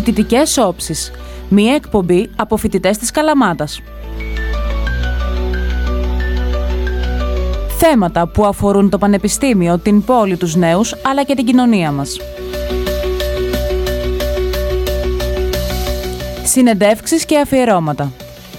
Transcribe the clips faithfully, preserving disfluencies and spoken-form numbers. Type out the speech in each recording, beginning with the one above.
Φοιτητικές όψεις. Μία εκπομπή από φοιτητές της Καλαμάτας. Θέματα που αφορούν το πανεπιστήμιο, την πόλη, τους νέους, αλλά και την κοινωνία μας. Συνεντεύξεις και αφιερώματα.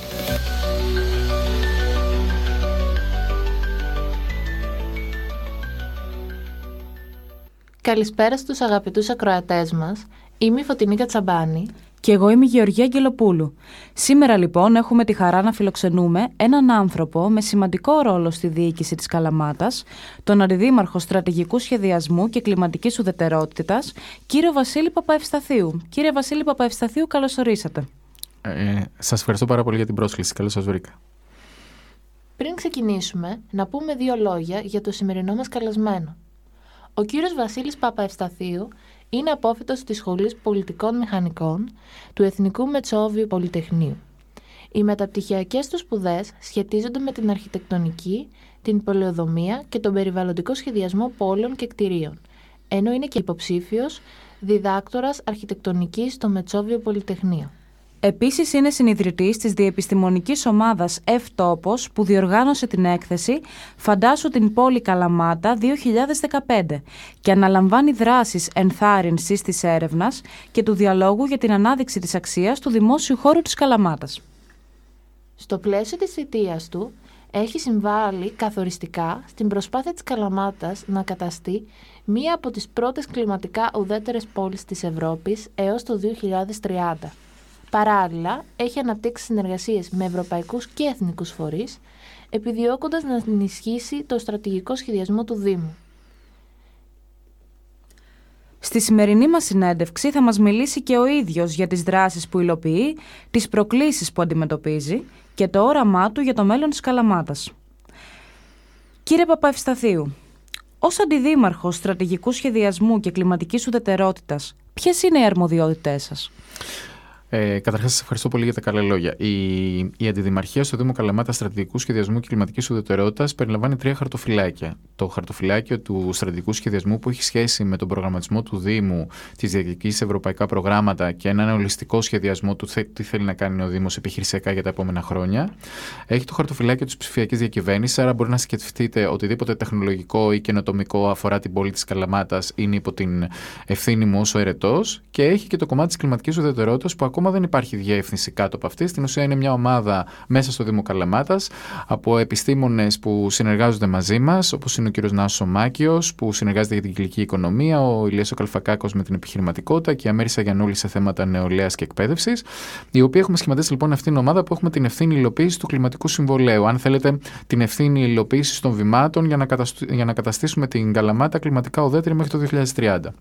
Καλησπέρα στους αγαπητούς ακροατές μας. Είμαι η Φωτεινή Κατσαμπάνη. Και εγώ είμαι η Γεωργία Αγγελοπούλου. Σήμερα λοιπόν έχουμε τη χαρά να φιλοξενούμε έναν άνθρωπο με σημαντικό ρόλο στη διοίκηση της Καλαμάτας, τον Αντιδήμαρχο Στρατηγικού Σχεδιασμού και Κλιματικής Ουδετερότητας, κύριο Βασίλη Παπαευσταθίου. Κύριε Βασίλη Παπαευσταθίου, καλώς ορίσατε. Ε, σας ευχαριστώ πάρα πολύ για την πρόσκληση. Καλώς σας βρήκα. Πριν ξεκινήσουμε, να πούμε δύο λόγια για το σημερινό μας καλεσμένο. Ο κύριος Βασίλης Παπαευσταθίου είναι απόφοιτος της Σχολής Πολιτικών Μηχανικών του Εθνικού Μετσόβιου Πολυτεχνείου. Οι μεταπτυχιακές του σπουδές σχετίζονται με την αρχιτεκτονική, την πολεοδομία και τον περιβαλλοντικό σχεδιασμό πόλεων και κτηρίων, ενώ είναι και υποψήφιος διδάκτορας αρχιτεκτονικής στο Μετσόβιο Πολυτεχνείο. Επίσης είναι συνιδρυτής της διεπιστημονικής ομάδας Ευτόπος που διοργάνωσε την έκθεση «Φαντάσου την πόλη Καλαμάτα δύο χιλιάδες δεκαπέντε» και αναλαμβάνει δράσεις ενθάρρυνσης της έρευνας και του διαλόγου για την ανάδειξη της αξίας του δημόσιου χώρου της Καλαμάτας. Στο πλαίσιο της θητείας του, έχει συμβάλει καθοριστικά στην προσπάθεια της Καλαμάτας να καταστεί μία από τις πρώτες κλιματικά ουδέτερες πόλεις της Ευρώπης έως το δύο χιλιάδες τριάντα. Παράλληλα, έχει αναπτύξει συνεργασίες με ευρωπαϊκούς και εθνικούς φορείς, επιδιώκοντας να ενισχύσει το στρατηγικό σχεδιασμό του Δήμου. Στη σημερινή μας συνέντευξη θα μας μιλήσει και ο ίδιος για τις δράσεις που υλοποιεί, τις προκλήσεις που αντιμετωπίζει και το όραμά του για το μέλλον της Καλαμάτας. Κύριε Παπαευσταθίου, ως Αντιδήμαρχος Στρατηγικού Σχεδιασμού και Κλιματικής Ουδετερότητας, ποιες είναι οι αρμοδιότητές σας? Ε, Καταρχάς, σας ευχαριστώ πολύ για τα καλά λόγια. Η, η Αντιδημαρχία στο Δήμο Καλαμάτα Στρατηγικού Σχεδιασμού και Κλιματικής Ουδετερότητας περιλαμβάνει τρία χαρτοφυλάκια. Το χαρτοφυλάκιο του στρατηγικού σχεδιασμού που έχει σχέση με τον προγραμματισμό του Δήμου, τις διεκδικήσεις σε ευρωπαϊκά προγράμματα και έναν ολιστικό σχεδιασμό του τι θέλει να κάνει ο Δήμος επιχειρησιακά για τα επόμενα χρόνια. Έχει το χαρτοφυλάκιο της ψηφιακής διακυβέρνησης, άρα μπορεί να σκεφτείτε οτιδήποτε τεχνολογικό ή καινοτομικό αφορά την πόλη της Καλαμάτας είναι υπό την ευθύνη μου ως ο ερετός. Και έχει και το κομμάτι της κλιματικής ουδετερότητας που ακόμα δεν υπάρχει διεύθυνση κάτω από αυτή. Στην ουσία είναι μια ομάδα μέσα στο Δήμο Καλαμάτας από επιστήμονες που συνεργάζονται μαζί μας, όπως είναι ο κ. Νάσος ο Μάκιος, που συνεργάζεται για την κυκλική οικονομία, ο Ηλίας ο Καλφακάκος με την επιχειρηματικότητα και η Αμέρισα Γιαννούλη σε θέματα νεολαίας και εκπαίδευσης, οι οποίοι έχουμε σχηματίσει λοιπόν αυτήν την ομάδα που έχουμε την ευθύνη υλοποίησης του κλιματικού συμβολέου. Αν θέλετε, την ευθύνη υλοποίησης των βημάτων για να, καταστου... για να καταστήσουμε την Καλαμάτα κλιματικά ουδέτερη μέχρι το δύο χιλιάδες τριάντα.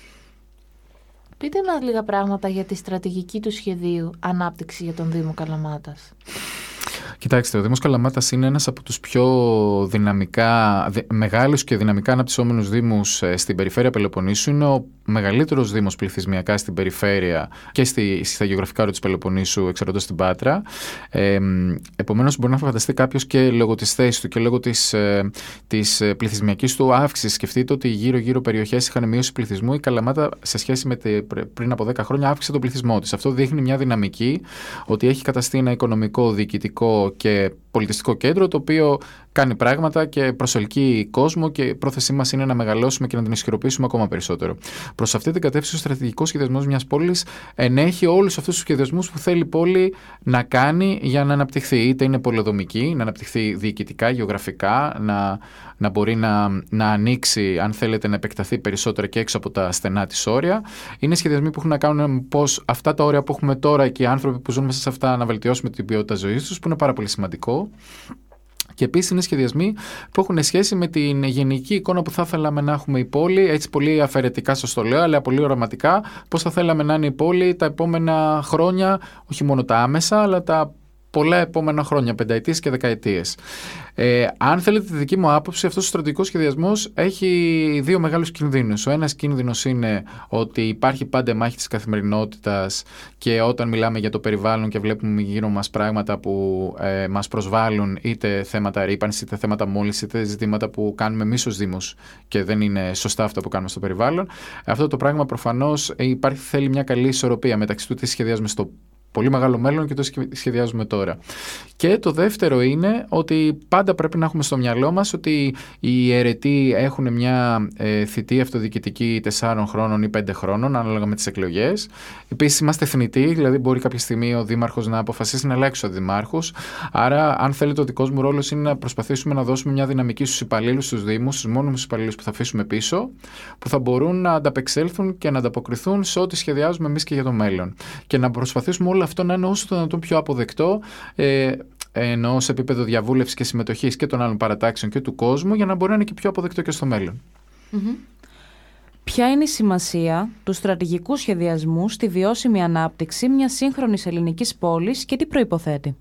Πείτε μας λίγα πράγματα για τη στρατηγική του σχεδίου ανάπτυξη για τον Δήμο Καλαμάτας. Κοιτάξτε, ο Δήμος Καλαμάτας είναι ένας από τους πιο δυναμικά, δι, μεγάλους και δυναμικά αναπτυσσόμενους δήμους ε, στην περιφέρεια Πελοποννήσου. Είναι ο μεγαλύτερος δήμος πληθυσμιακά στην περιφέρεια και στη, στα γεωγραφικά όρια της Πελοποννήσου, εξαρτώντας την Πάτρα. Ε, επομένως, μπορεί να φανταστεί κάποιος και λόγω της θέσης του και λόγω της, ε, της πληθυσμιακής του αύξησης. Σκεφτείτε ότι γύρω-γύρω περιοχές είχαν μείωση πληθυσμού. Η Καλαμάτα, σε σχέση με τε, πριν από δέκα χρόνια, αύξησε τον πληθυσμό της. Αυτό δείχνει μια δυναμική ότι έχει καταστεί ένα οικονομικό, διοικητικό και πολιτιστικό κέντρο το οποίο κάνει πράγματα και προσελκύει κόσμο και η πρόθεσή μας είναι να μεγαλώσουμε και να την ισχυροποιήσουμε ακόμα περισσότερο. Προς αυτή την κατεύθυνση, ο στρατηγικός σχεδιασμός μιας πόλης ενέχει όλους αυτούς τους σχεδιασμούς που θέλει η πόλη να κάνει για να αναπτυχθεί. Είτε είναι πολεοδομική, να αναπτυχθεί διοικητικά, γεωγραφικά, να, να μπορεί να, να ανοίξει, αν θέλετε, να επεκταθεί περισσότερα και έξω από τα στενά της όρια. Είναι σχεδιασμοί που έχουν να κάνουν πώς αυτά τα όρια που έχουμε τώρα και οι άνθρωποι που ζουν μέσα σε αυτά να βελτιώσουμε την ποιότητα ζωής τους, που είναι πάρα πολύ σημαντικό. Και επίσης είναι σχεδιασμοί που έχουν σχέση με την γενική εικόνα που θα θέλαμε να έχουμε η πόλη, έτσι πολύ αφαιρετικά σας το λέω, αλλά πολύ οραματικά, πώς θα θέλαμε να είναι η πόλη τα επόμενα χρόνια, όχι μόνο τα άμεσα, αλλά τα πολλά επόμενα χρόνια, πενταετίες και δεκαετίες. Ε, αν θέλετε τη δική μου άποψη, αυτός ο στρατηγικός σχεδιασμός έχει δύο μεγάλους κινδύνους. Ο ένας κίνδυνος είναι ότι υπάρχει πάντα μάχη της καθημερινότητας και όταν μιλάμε για το περιβάλλον και βλέπουμε γύρω μας πράγματα που ε, μας προσβάλλουν, είτε θέματα ρύπανσης, είτε θέματα μόλυνσης, είτε ζητήματα που κάνουμε εμείς ως Δήμος και δεν είναι σωστά αυτά που κάνουμε στο περιβάλλον, αυτό το πράγμα προφανώς υπάρχει, θέλει μια καλή ισορροπία μεταξύ του τι σχεδιάζουμε στο πολύ μεγάλο μέλλον και το σχεδιάζουμε τώρα. Και το δεύτερο είναι ότι πάντα πρέπει να έχουμε στο μυαλό μας ότι οι αιρετοί έχουν μια ε, θητεία αυτοδιοικητική τεσσάρων χρόνων ή πέντε χρόνων, ανάλογα με τις εκλογές. Επίσης, είμαστε θνητοί, δηλαδή μπορεί κάποια στιγμή ο δήμαρχος να αποφασίσει να αλλάξει τους αντιδημάρχους. Άρα, αν θέλετε, ο δικός μου ρόλος είναι να προσπαθήσουμε να δώσουμε μια δυναμική στους υπαλλήλους, στους Δήμους, στους μόνιμους υπαλλήλους που θα αφήσουμε πίσω, που θα μπορούν να ανταπεξέλθουν και να ανταποκριθούν σε ό,τι σχεδιάζουμε εμείς και για το μέλλον. Και να προσπαθήσουμε όλο αυτό να είναι όσο το δυνατόν πιο αποδεκτό, ε, ενώ σε επίπεδο διαβούλευσης και συμμετοχής και των άλλων παρατάξεων και του κόσμου, για να μπορεί να είναι και πιο αποδεκτό και στο μέλλον. Mm-hmm. Ποια είναι η σημασία του στρατηγικού σχεδιασμού στη βιώσιμη ανάπτυξη μιας σύγχρονης ελληνικής πόλης και τι προϋποθέτει?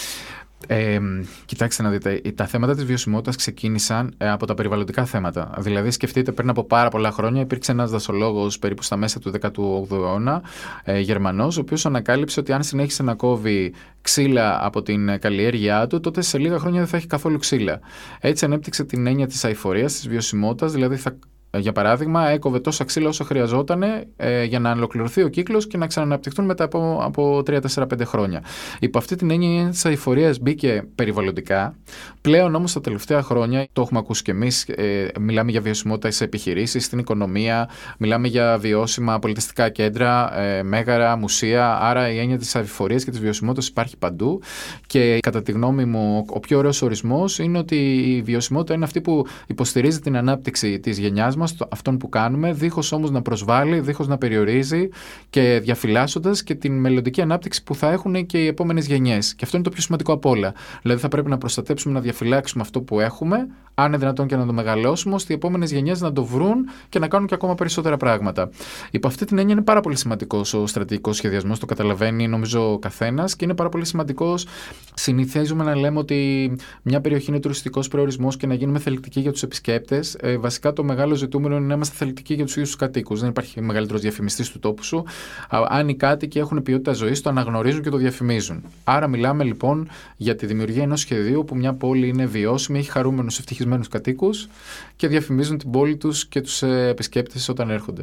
Ε, κοιτάξτε να δείτε, τα θέματα της βιωσιμότητας ξεκίνησαν ε, από τα περιβαλλοντικά θέματα. Δηλαδή, σκεφτείτε, πριν από πάρα πολλά χρόνια υπήρξε ένας δασολόγος περίπου στα μέσα του δέκατου όγδοου αιώνα, ε, Γερμανός, ο οποίος ανακάλυψε ότι αν συνέχισε να κόβει ξύλα από την καλλιέργειά του, τότε σε λίγα χρόνια δεν θα έχει καθόλου ξύλα. Έτσι ανέπτυξε την έννοια της αειφορίας, της βιωσιμότητας, δηλαδή θα. Για παράδειγμα, έκοβε τόσα ξύλα όσο χρειαζόταν ε, για να ολοκληρωθεί ο κύκλος και να ξαναναπτυχθούν μετά από, από τρία, τέσσερα, πέντε χρόνια. Υπό αυτή την έννοια της αειφορίας μπήκε περιβαλλοντικά. Πλέον όμως τα τελευταία χρόνια, το έχουμε ακούσει και εμείς, ε, μιλάμε για βιωσιμότητα σε επιχειρήσεις, στην οικονομία, μιλάμε για βιώσιμα πολιτιστικά κέντρα, ε, μέγαρα, μουσεία. Άρα η έννοια της αειφορίας και της βιωσιμότητας υπάρχει παντού. Και κατά τη γνώμη μου, ο πιο ωραίος ορισμός είναι ότι η βιωσιμότητα είναι αυτή που υποστηρίζει την ανάπτυξη της γενιάς μας, αυτόν που κάνουμε, δίχως όμως να προσβάλλει, δίχως να περιορίζει και διαφυλάσσοντας και την μελλοντική ανάπτυξη που θα έχουν και οι επόμενες γενιές. Και αυτό είναι το πιο σημαντικό απ' όλα. Δηλαδή θα πρέπει να προστατέψουμε, να διαφυλάξουμε αυτό που έχουμε, αν είναι δυνατόν και να το μεγαλώσουμε, ώστε οι επόμενες γενιές να το βρουν και να κάνουν και ακόμα περισσότερα πράγματα. Υπό αυτή την έννοια είναι πάρα πολύ σημαντικός ο στρατηγικός σχεδιασμός, το καταλαβαίνει νομίζω ο καθένας και είναι πάρα πολύ σημαντικός. Συνηθίζουμε να λέμε ότι μια περιοχή είναι τουριστικός προορισμός και να γίνουμε θελκτικοί για τους επισκέπτες. Ε, βασικά το μεγάλο ζητούμενο είναι να είμαστε θελκτικοί για τους ίδιους τους κατοίκους. Δεν υπάρχει μεγαλύτερος διαφημιστής του τόπου σου. Αν οι κάτοικοι έχουν ποιότητα ζωής, το αναγνωρίζουν και το διαφημίζουν. Άρα, μιλάμε λοιπόν για τη δημιουργία ενός σχεδίου που μια πόλη είναι βιώσιμη, έχει χαρούμενους, ευτυχισμένους κατοίκους και διαφημίζουν την πόλη τους και τους επισκέπτες όταν έρχονται.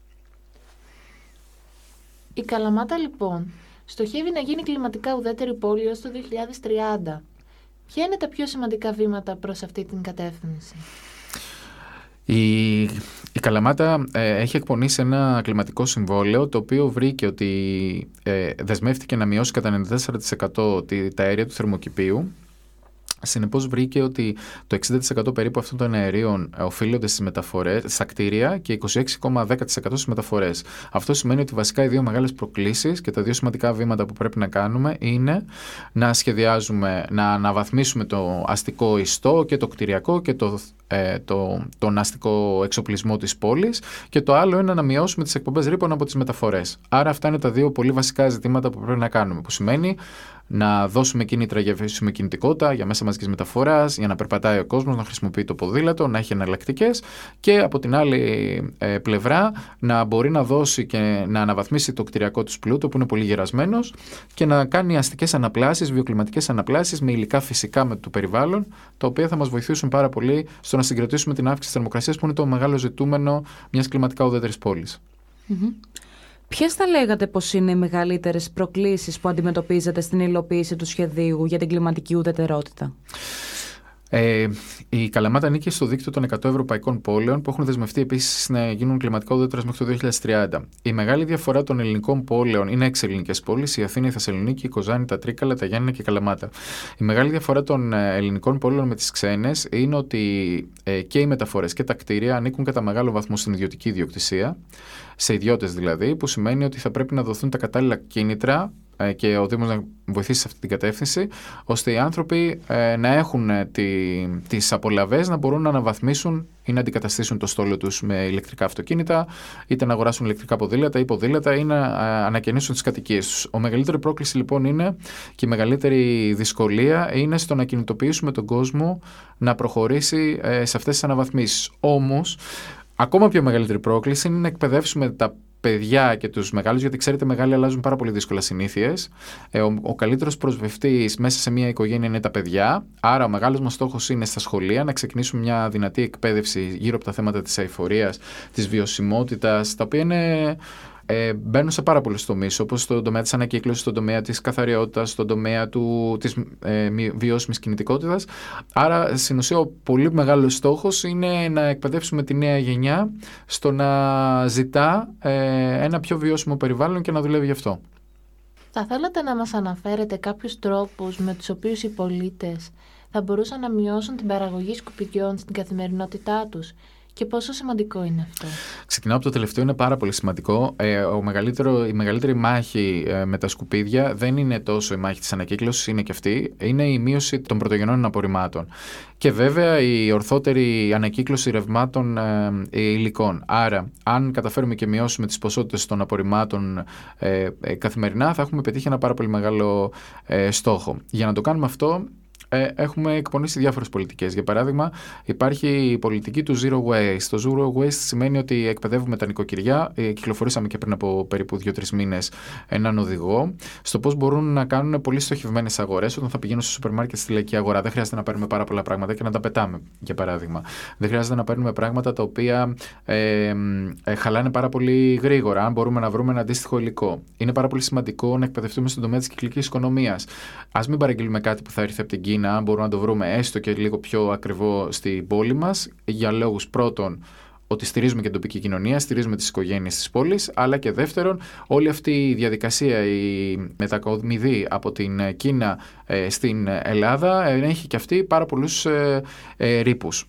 Η Καλαμάτα, λοιπόν, στοχεύει να γίνει κλιματικά ουδέτερη πόλη ως το δύο χιλιάδες τριάντα. Ποια είναι τα πιο σημαντικά βήματα προς αυτή την κατεύθυνση? Η, η Καλαμάτα ε, έχει εκπονήσει ένα κλιματικό συμβόλαιο το οποίο βρήκε ότι ε, δεσμεύτηκε να μειώσει κατά ενενήντα τέσσερα τοις εκατό τη, τα αέρια του θερμοκηπίου. Συνεπώς βρήκε ότι το εξήντα τοις εκατό περίπου αυτών των αερίων οφείλονται στις μεταφορές, στα κτίρια και είκοσι έξι κόμμα δέκα τοις εκατό στις μεταφορές. Αυτό σημαίνει ότι βασικά οι δύο μεγάλες προκλήσεις και τα δύο σημαντικά βήματα που πρέπει να κάνουμε είναι να σχεδιάζουμε, να αναβαθμίσουμε το αστικό ιστό και το κτηριακό και το, ε, το, τον αστικό εξοπλισμό της πόλης και το άλλο είναι να μειώσουμε τις εκπομπές ρήπων από τις μεταφορές. Άρα αυτά είναι τα δύο πολύ βασικά ζητήματα που πρέπει να κάνουμε, που σημαίνει να δώσουμε κίνητρα για βιώσιμη κινητικότητα, για μέσα μαζικής μεταφοράς, για να περπατάει ο κόσμος, να χρησιμοποιεί το ποδήλατο, να έχει εναλλακτικές και από την άλλη ε, πλευρά να μπορεί να δώσει και να αναβαθμίσει το κτηριακό του πλούτο που είναι πολύ γερασμένος και να κάνει αστικές αναπλάσεις, βιοκλιματικές αναπλάσεις με υλικά φυσικά με το περιβάλλον, τα οποία θα μας βοηθήσουν πάρα πολύ στο να συγκρατήσουμε την αύξηση της θερμοκρασίας που είναι το μεγάλο ζητούμενο μιας κλιματικά ουδέτερης πόλης. Mm-hmm. Ποιες θα λέγατε πως είναι οι μεγαλύτερες προκλήσεις που αντιμετωπίζετε στην υλοποίηση του σχεδίου για την κλιματική ουδετερότητα? Ε, η Καλαμάτα ανήκει στο δίκτυο των εκατό ευρωπαϊκών πόλεων που έχουν δεσμευτεί επίσης να γίνουν κλιματικά ουδέτερες μέχρι το δύο χιλιάδες τριάντα. Η μεγάλη διαφορά των ελληνικών πόλεων είναι έξι ελληνικές πόλεις: η Αθήνα, η Θεσσαλονίκη, η Κοζάνη, τα Τρίκαλα, τα Γιάννηνα και η Καλαμάτα. Η μεγάλη διαφορά των ελληνικών πόλεων με τις ξένες είναι ότι ε, και οι μεταφορές και τα κτίρια ανήκουν κατά μεγάλο βαθμό στην ιδιωτική ιδιοκτησία, σε ιδιώτες δηλαδή, που σημαίνει ότι θα πρέπει να δοθούν τα κατάλληλα κίνητρα και ο Δήμος να βοηθήσει σε αυτή την κατεύθυνση, ώστε οι άνθρωποι ε, να έχουν τη, τις απολαβές, να μπορούν να αναβαθμίσουν ή να αντικαταστήσουν το στόλο τους με ηλεκτρικά αυτοκίνητα, είτε να αγοράσουν ηλεκτρικά ποδήλατα ή ποδήλατα ή να ε, ανακαινήσουν τις κατοικίες τους. Ο μεγαλύτερη πρόκληση λοιπόν είναι και η μεγαλύτερη δυσκολία είναι στο να κινητοποιήσουμε τον κόσμο να προχωρήσει ε, σε αυτές τις αναβαθμίσεις. Όμως, ακόμα πιο μεγαλύτερη πρόκληση είναι να εκπαιδεύσουμε τα παιδιά και τους μεγάλους, γιατί ξέρετε, μεγάλοι αλλάζουν πάρα πολύ δύσκολα συνήθειες. Ε, ο, ο καλύτερος προσβευτής μέσα σε μια οικογένεια είναι τα παιδιά. Άρα, ο μεγάλος μας στόχος είναι στα σχολεία να ξεκινήσουμε μια δυνατή εκπαίδευση γύρω από τα θέματα της αειφορίας, της βιωσιμότητας, τα οποία είναι. Ε, μπαίνουν σε πάρα πολλούς τομείς, όπως στον τομέα της ανακύκλωσης, στον τομέα της καθαριότητας, στον τομέα του, της ε, βιώσιμης κινητικότητας. Άρα, στην ουσία, ο πολύ μεγάλος στόχος είναι να εκπαιδεύσουμε τη νέα γενιά στο να ζητά ε, ένα πιο βιώσιμο περιβάλλον και να δουλεύει γι' αυτό. Θα θέλατε να μας αναφέρετε κάποιους τρόπους με τους οποίους οι πολίτες θα μπορούσαν να μειώσουν την παραγωγή σκουπιδιών στην καθημερινότητά τους? Και πόσο σημαντικό είναι αυτό? Ξεκινάω από το τελευταίο, είναι πάρα πολύ σημαντικό. Ε, ο μεγαλύτερο, η μεγαλύτερη μάχη ε, με τα σκουπίδια δεν είναι τόσο η μάχη της ανακύκλωσης, είναι και αυτή. Είναι η μείωση των πρωτογενών απορριμμάτων. Και βέβαια η ορθότερη ανακύκλωση ρευμάτων ε, υλικών. Άρα, αν καταφέρουμε και μειώσουμε τις ποσότητες των απορριμμάτων ε, ε, καθημερινά, θα έχουμε πετύχει ένα πάρα πολύ μεγάλο ε, στόχο. Για να το κάνουμε αυτό, έχουμε εκπονήσει διάφορες πολιτικές. Για παράδειγμα, υπάρχει η πολιτική του Zero Waste. Το Zero Waste σημαίνει ότι εκπαιδεύουμε τα νοικοκυριά. Κυκλοφορήσαμε και πριν από περίπου δύο τρεις μήνες έναν οδηγό στο πώς μπορούν να κάνουν πολύ στοχευμένες αγορές όταν θα πηγαίνουν στο σούπερ μάρκετ στη λαϊκή αγορά. Δεν χρειάζεται να παίρνουμε πάρα πολλά πράγματα και να τα πετάμε, για παράδειγμα. Δεν χρειάζεται να παίρνουμε πράγματα τα οποία ε, ε, χαλάνε πάρα πολύ γρήγορα, αν μπορούμε να βρούμε ένα αντίστοιχο υλικό. Είναι πάρα πολύ σημαντικό να εκπαιδευτούμε στον τομέα της κυκλικής οικονομίας. Ας μην παραγγείλουμε κάτι που θα έρθει από την Κίνα, αν μπορούμε να το βρούμε έστω και λίγο πιο ακριβό στην πόλη μας, για λόγους πρώτον ότι στηρίζουμε και την τοπική κοινωνία, στηρίζουμε τις οικογένειες της πόλης, αλλά και δεύτερον, όλη αυτή η διαδικασία, η μετακομιδή από την Κίνα ε, στην Ελλάδα, ε, έχει και αυτή πάρα πολλούς ε, ε, ρήπους.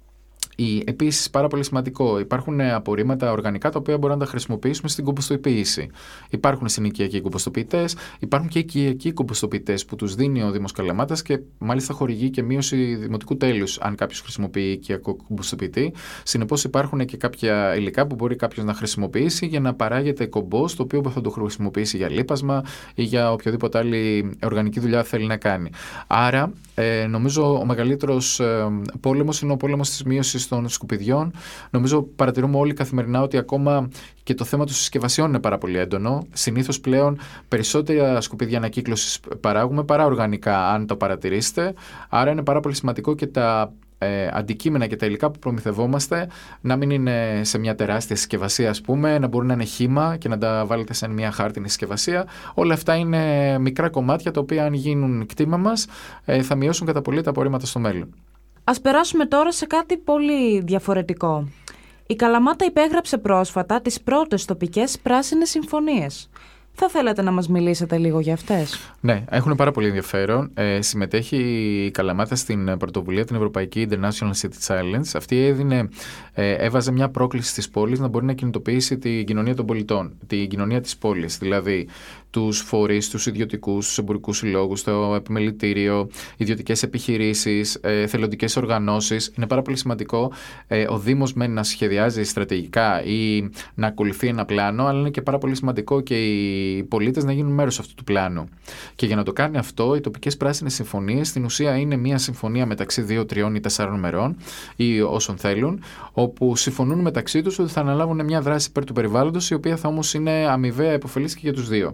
Επίσης, πάρα πολύ σημαντικό, υπάρχουν απορρίμματα οργανικά τα οποία μπορούμε να τα χρησιμοποιήσουμε στην κομποστοποίηση. Υπάρχουν συνοικιακοί κομποστοποιητές, υπάρχουν και οικιακοί κομποστοποιητές που τους δίνει ο Δήμος Καλαμάτας και μάλιστα χορηγεί και μείωση δημοτικού τέλους αν κάποιος χρησιμοποιεί οικιακό κομποστοποιητή. Συνεπώς, υπάρχουν και κάποια υλικά που μπορεί κάποιος να χρησιμοποιήσει για να παράγεται κομπόστ, το οποίο θα το χρησιμοποιήσει για λίπασμα ή για οποιοδήποτε άλλη οργανική δουλειά θέλει να κάνει. Άρα, ε, νομίζω ο μεγαλύτερος ε, πόλεμος είναι ο πόλεμος της μείωσης των σκουπιδιών. Νομίζω παρατηρούμε όλοι καθημερινά ότι ακόμα και το θέμα των συσκευασιών είναι πάρα πολύ έντονο. Συνήθως πλέον περισσότερα σκουπίδια ανακύκλωσης παράγουμε παρά οργανικά, αν το παρατηρήσετε. Άρα είναι πάρα πολύ σημαντικό και τα ε, αντικείμενα και τα υλικά που προμηθευόμαστε να μην είναι σε μια τεράστια συσκευασία, ας πούμε, να μπορούν να είναι χύμα και να τα βάλετε σε μια χάρτινη συσκευασία. Όλα αυτά είναι μικρά κομμάτια τα οποία, αν γίνουν κτήμα μας, ε, θα μειώσουν κατά πολύ τα απορρίμματα στο μέλλον. Ας περάσουμε τώρα σε κάτι πολύ διαφορετικό. Η Καλαμάτα υπέγραψε πρόσφατα τις πρώτες τοπικές πράσινες συμφωνίες. Θα θέλατε να μας μιλήσετε λίγο για αυτές? Ναι, έχουν πάρα πολύ ενδιαφέρον. Ε, συμμετέχει η Καλαμάτα στην πρωτοβουλία την Ευρωπαϊκή International City Challenge. Αυτή έδινε, ε, έβαζε μια πρόκληση στις πόλεις να μπορεί να κινητοποιήσει την κοινωνία των πολιτών, την κοινωνία της πόλης, δηλαδή τους φορείς, τους ιδιωτικούς, τους εμπορικούς συλλόγους, το επιμελητήριο, ιδιωτικές επιχειρήσεις, ε, θελοντικές οργανώσεις. Είναι πάρα πολύ σημαντικό ε, ο Δήμος με να σχεδιάζει στρατηγικά ή να ακολουθεί ένα πλάνο, αλλά είναι και πάρα πολύ σημαντικό και οι πολίτες να γίνουν μέρος αυτού του πλάνου. Και για να το κάνει αυτό, οι τοπικές πράσινες συμφωνίες στην ουσία είναι μια συμφωνία μεταξύ δύο, τριών ή τεσσάρων μερών ή όσων θέλουν, όπου συμφωνούν μεταξύ τους ότι θα αναλάβουν μια δράση υπέρ του περιβάλλοντος, η οποία θα όμως είναι αμοιβαία υποφελής και για τους δύο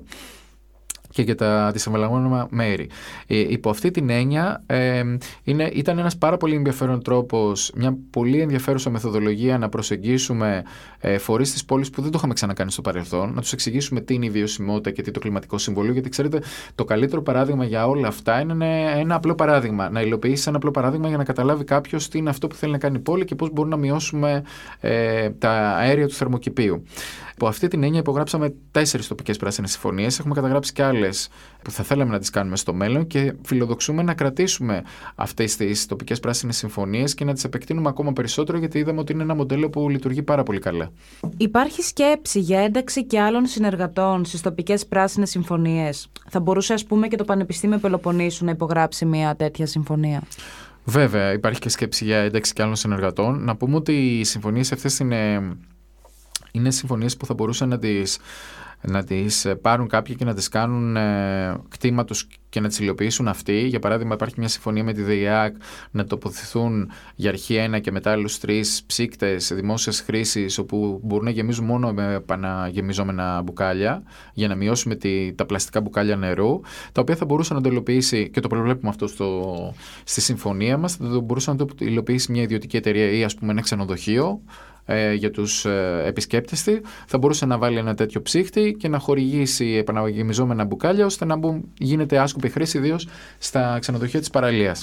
και για τα αντισυμβαλόμενα μέρη. Ε, υπό αυτή την έννοια ε, είναι, ήταν ένας πάρα πολύ ενδιαφέρον τρόπος, μια πολύ ενδιαφέρουσα μεθοδολογία να προσεγγίσουμε ε, φορείς της πόλης που δεν το είχαμε ξανακάνει στο παρελθόν, να τους εξηγήσουμε τι είναι η βιωσιμότητα και τι το κλιματικό συμβόλαιο, γιατί ξέρετε, το καλύτερο παράδειγμα για όλα αυτά είναι ένα απλό παράδειγμα. Να υλοποιήσει ένα απλό παράδειγμα για να καταλάβει κάποιος τι είναι αυτό που θέλει να κάνει η πόλη και πώς μπορούμε να μειώσουμε ε, τα αέρια του θερμοκηπίου. Από αυτή την έννοια υπογράψαμε τέσσερις τοπικές πράσινες συμφωνίες, έχουμε καταγράψει και άλλες πόλες που θα θέλαμε να τις κάνουμε στο μέλλον και φιλοδοξούμε να κρατήσουμε αυτές τις τοπικές πράσινες συμφωνίες και να τις επεκτείνουμε ακόμα περισσότερο, γιατί είδαμε ότι είναι ένα μοντέλο που λειτουργεί πάρα πολύ καλά. Υπάρχει σκέψη για ένταξη και άλλων συνεργατών στις τοπικές πράσινες συμφωνίες? Θα μπορούσε, ας πούμε, και το Πανεπιστήμιο Πελοποννήσου να υπογράψει μια τέτοια συμφωνία? Βέβαια, υπάρχει και σκέψη για ένταξη και άλλων συνεργατών. Να πούμε ότι οι συμφωνίες αυτές είναι, είναι συμφωνίες που θα μπορούσαν να τις, να τις πάρουν κάποιοι και να τις κάνουν ε, κτήμα τους και να τις υλοποιήσουν αυτοί. Για παράδειγμα, υπάρχει μια συμφωνία με τη ΔΕΙΑΚ να τοποθετηθούν για αρχή ένα και μετά άλλους τρεις ψύκτες δημόσιας χρήσης, όπου μπορούν να γεμίζουν μόνο με επαναγεμιζόμενα μπουκάλια, για να μειώσουμε τη, τα πλαστικά μπουκάλια νερού, τα οποία θα μπορούσαν να το υλοποιήσει, και το προβλέπουμε αυτό στο, στη συμφωνία μας, θα το μπορούσε να το υλοποιήσει μια ιδιωτική εταιρεία ή, ας πούμε, ένα ξενοδοχείο για τους επισκέπτες της. Θα μπορούσε να βάλει ένα τέτοιο ψύχτη και να χορηγήσει επαναγεμιζόμενα μπουκάλια, ώστε να γίνεται άσκοπη χρήση, ιδίως στα ξενοδοχεία της παραλίας.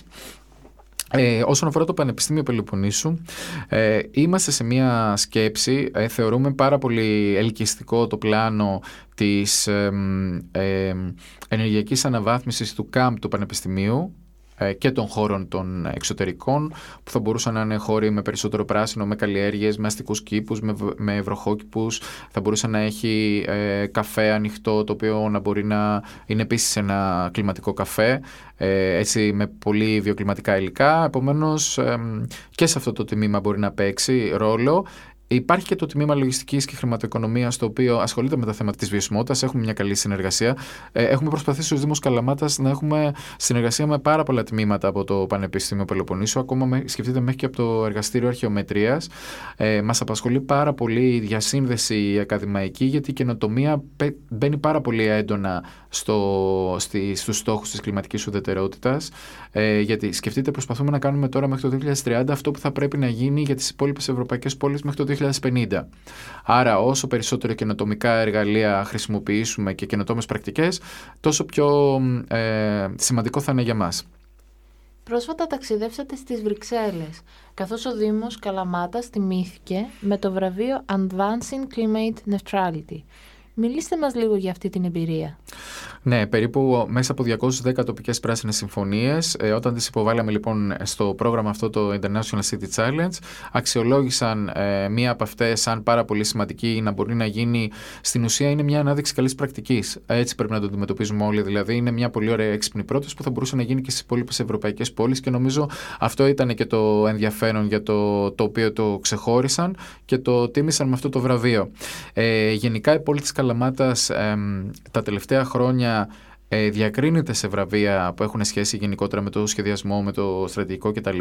Ε, όσον αφορά το Πανεπιστήμιο Πελοποννήσου, ε, είμαστε σε μια σκέψη, ε, θεωρούμε πάρα πολύ ελκυστικό το πλάνο της ε, ε, ενεργειακής αναβάθμισης του κάμπ του Πανεπιστημίου και των χώρων των εξωτερικών, που θα μπορούσαν να είναι χώροι με περισσότερο πράσινο, με καλλιέργειες, με αστικούς κήπους, με, με βροχόκηπους. Θα μπορούσε να έχει ε, καφέ ανοιχτό, το οποίο να μπορεί να είναι επίσης ένα κλιματικό καφέ, ε, έτσι με πολύ βιοκλιματικά υλικά. Επομένως, ε, και σε αυτό το τμήμα μπορεί να παίξει ρόλο. Υπάρχει και το τμήμα λογιστικής και χρηματοοικονομίας, το οποίο ασχολείται με τα θέματα της βιωσιμότητας. Έχουμε μια καλή συνεργασία. Έχουμε προσπαθήσει στους Δήμους Καλαμάτας να έχουμε συνεργασία με πάρα πολλά τμήματα από το Πανεπιστήμιο Πελοποννήσου. Ακόμα σκεφτείτε μέχρι και από το Εργαστήριο Αρχαιομετρίας. Ε, μας απασχολεί πάρα πολύ η διασύνδεση ακαδημαϊκή, γιατί η καινοτομία μπαίνει πάρα πολύ έντονα στο, στη, στους στόχους της κλιματικής ουδετερότητας. Ε, γιατί σκεφτείτε, προσπαθούμε να κάνουμε τώρα μέχρι το δύο χιλιάδες τριάντα αυτό που θα πρέπει να γίνει για τις υπόλοιπες ευρωπαϊκές πόλεις μέχρι το δύο χιλιάδες πενήντα. Άρα, όσο περισσότερο καινοτομικά εργαλεία χρησιμοποιήσουμε και καινοτόμες πρακτικές, τόσο πιο ε, σημαντικό θα είναι για μας. Πρόσφατα ταξιδεύσατε στις Βρυξέλλες, καθώς ο Δήμος Καλαμάτας τιμήθηκε με το βραβείο Advancing Climate Neutrality. Μιλήστε μας λίγο για αυτή την εμπειρία. Ναι, περίπου μέσα από διακόσιες δέκα τοπικές πράσινες συμφωνίες. Ε, όταν τις υποβάλαμε λοιπόν στο πρόγραμμα αυτό, το International City Challenge, αξιολόγησαν ε, μία από αυτές σαν πάρα πολύ σημαντική να μπορεί να γίνει. Στην ουσία είναι μια ανάδειξη καλής πρακτικής. Έτσι πρέπει να το αντιμετωπίζουμε όλοι. Δηλαδή, είναι μια πολύ ωραία έξυπνη πρόταση που θα μπορούσε να γίνει και στις υπόλοιπες ευρωπαϊκές πόλεις, και νομίζω αυτό ήταν και το ενδιαφέρον για το, το οποίο το ξεχώρισαν και το τίμησαν με αυτό το βραβείο. Ε, γενικά, η πόλη της Καλαμάτας ε, τα τελευταία χρόνια ε, διακρίνεται σε βραβεία που έχουν σχέση γενικότερα με το σχεδιασμό, με το στρατηγικό κτλ.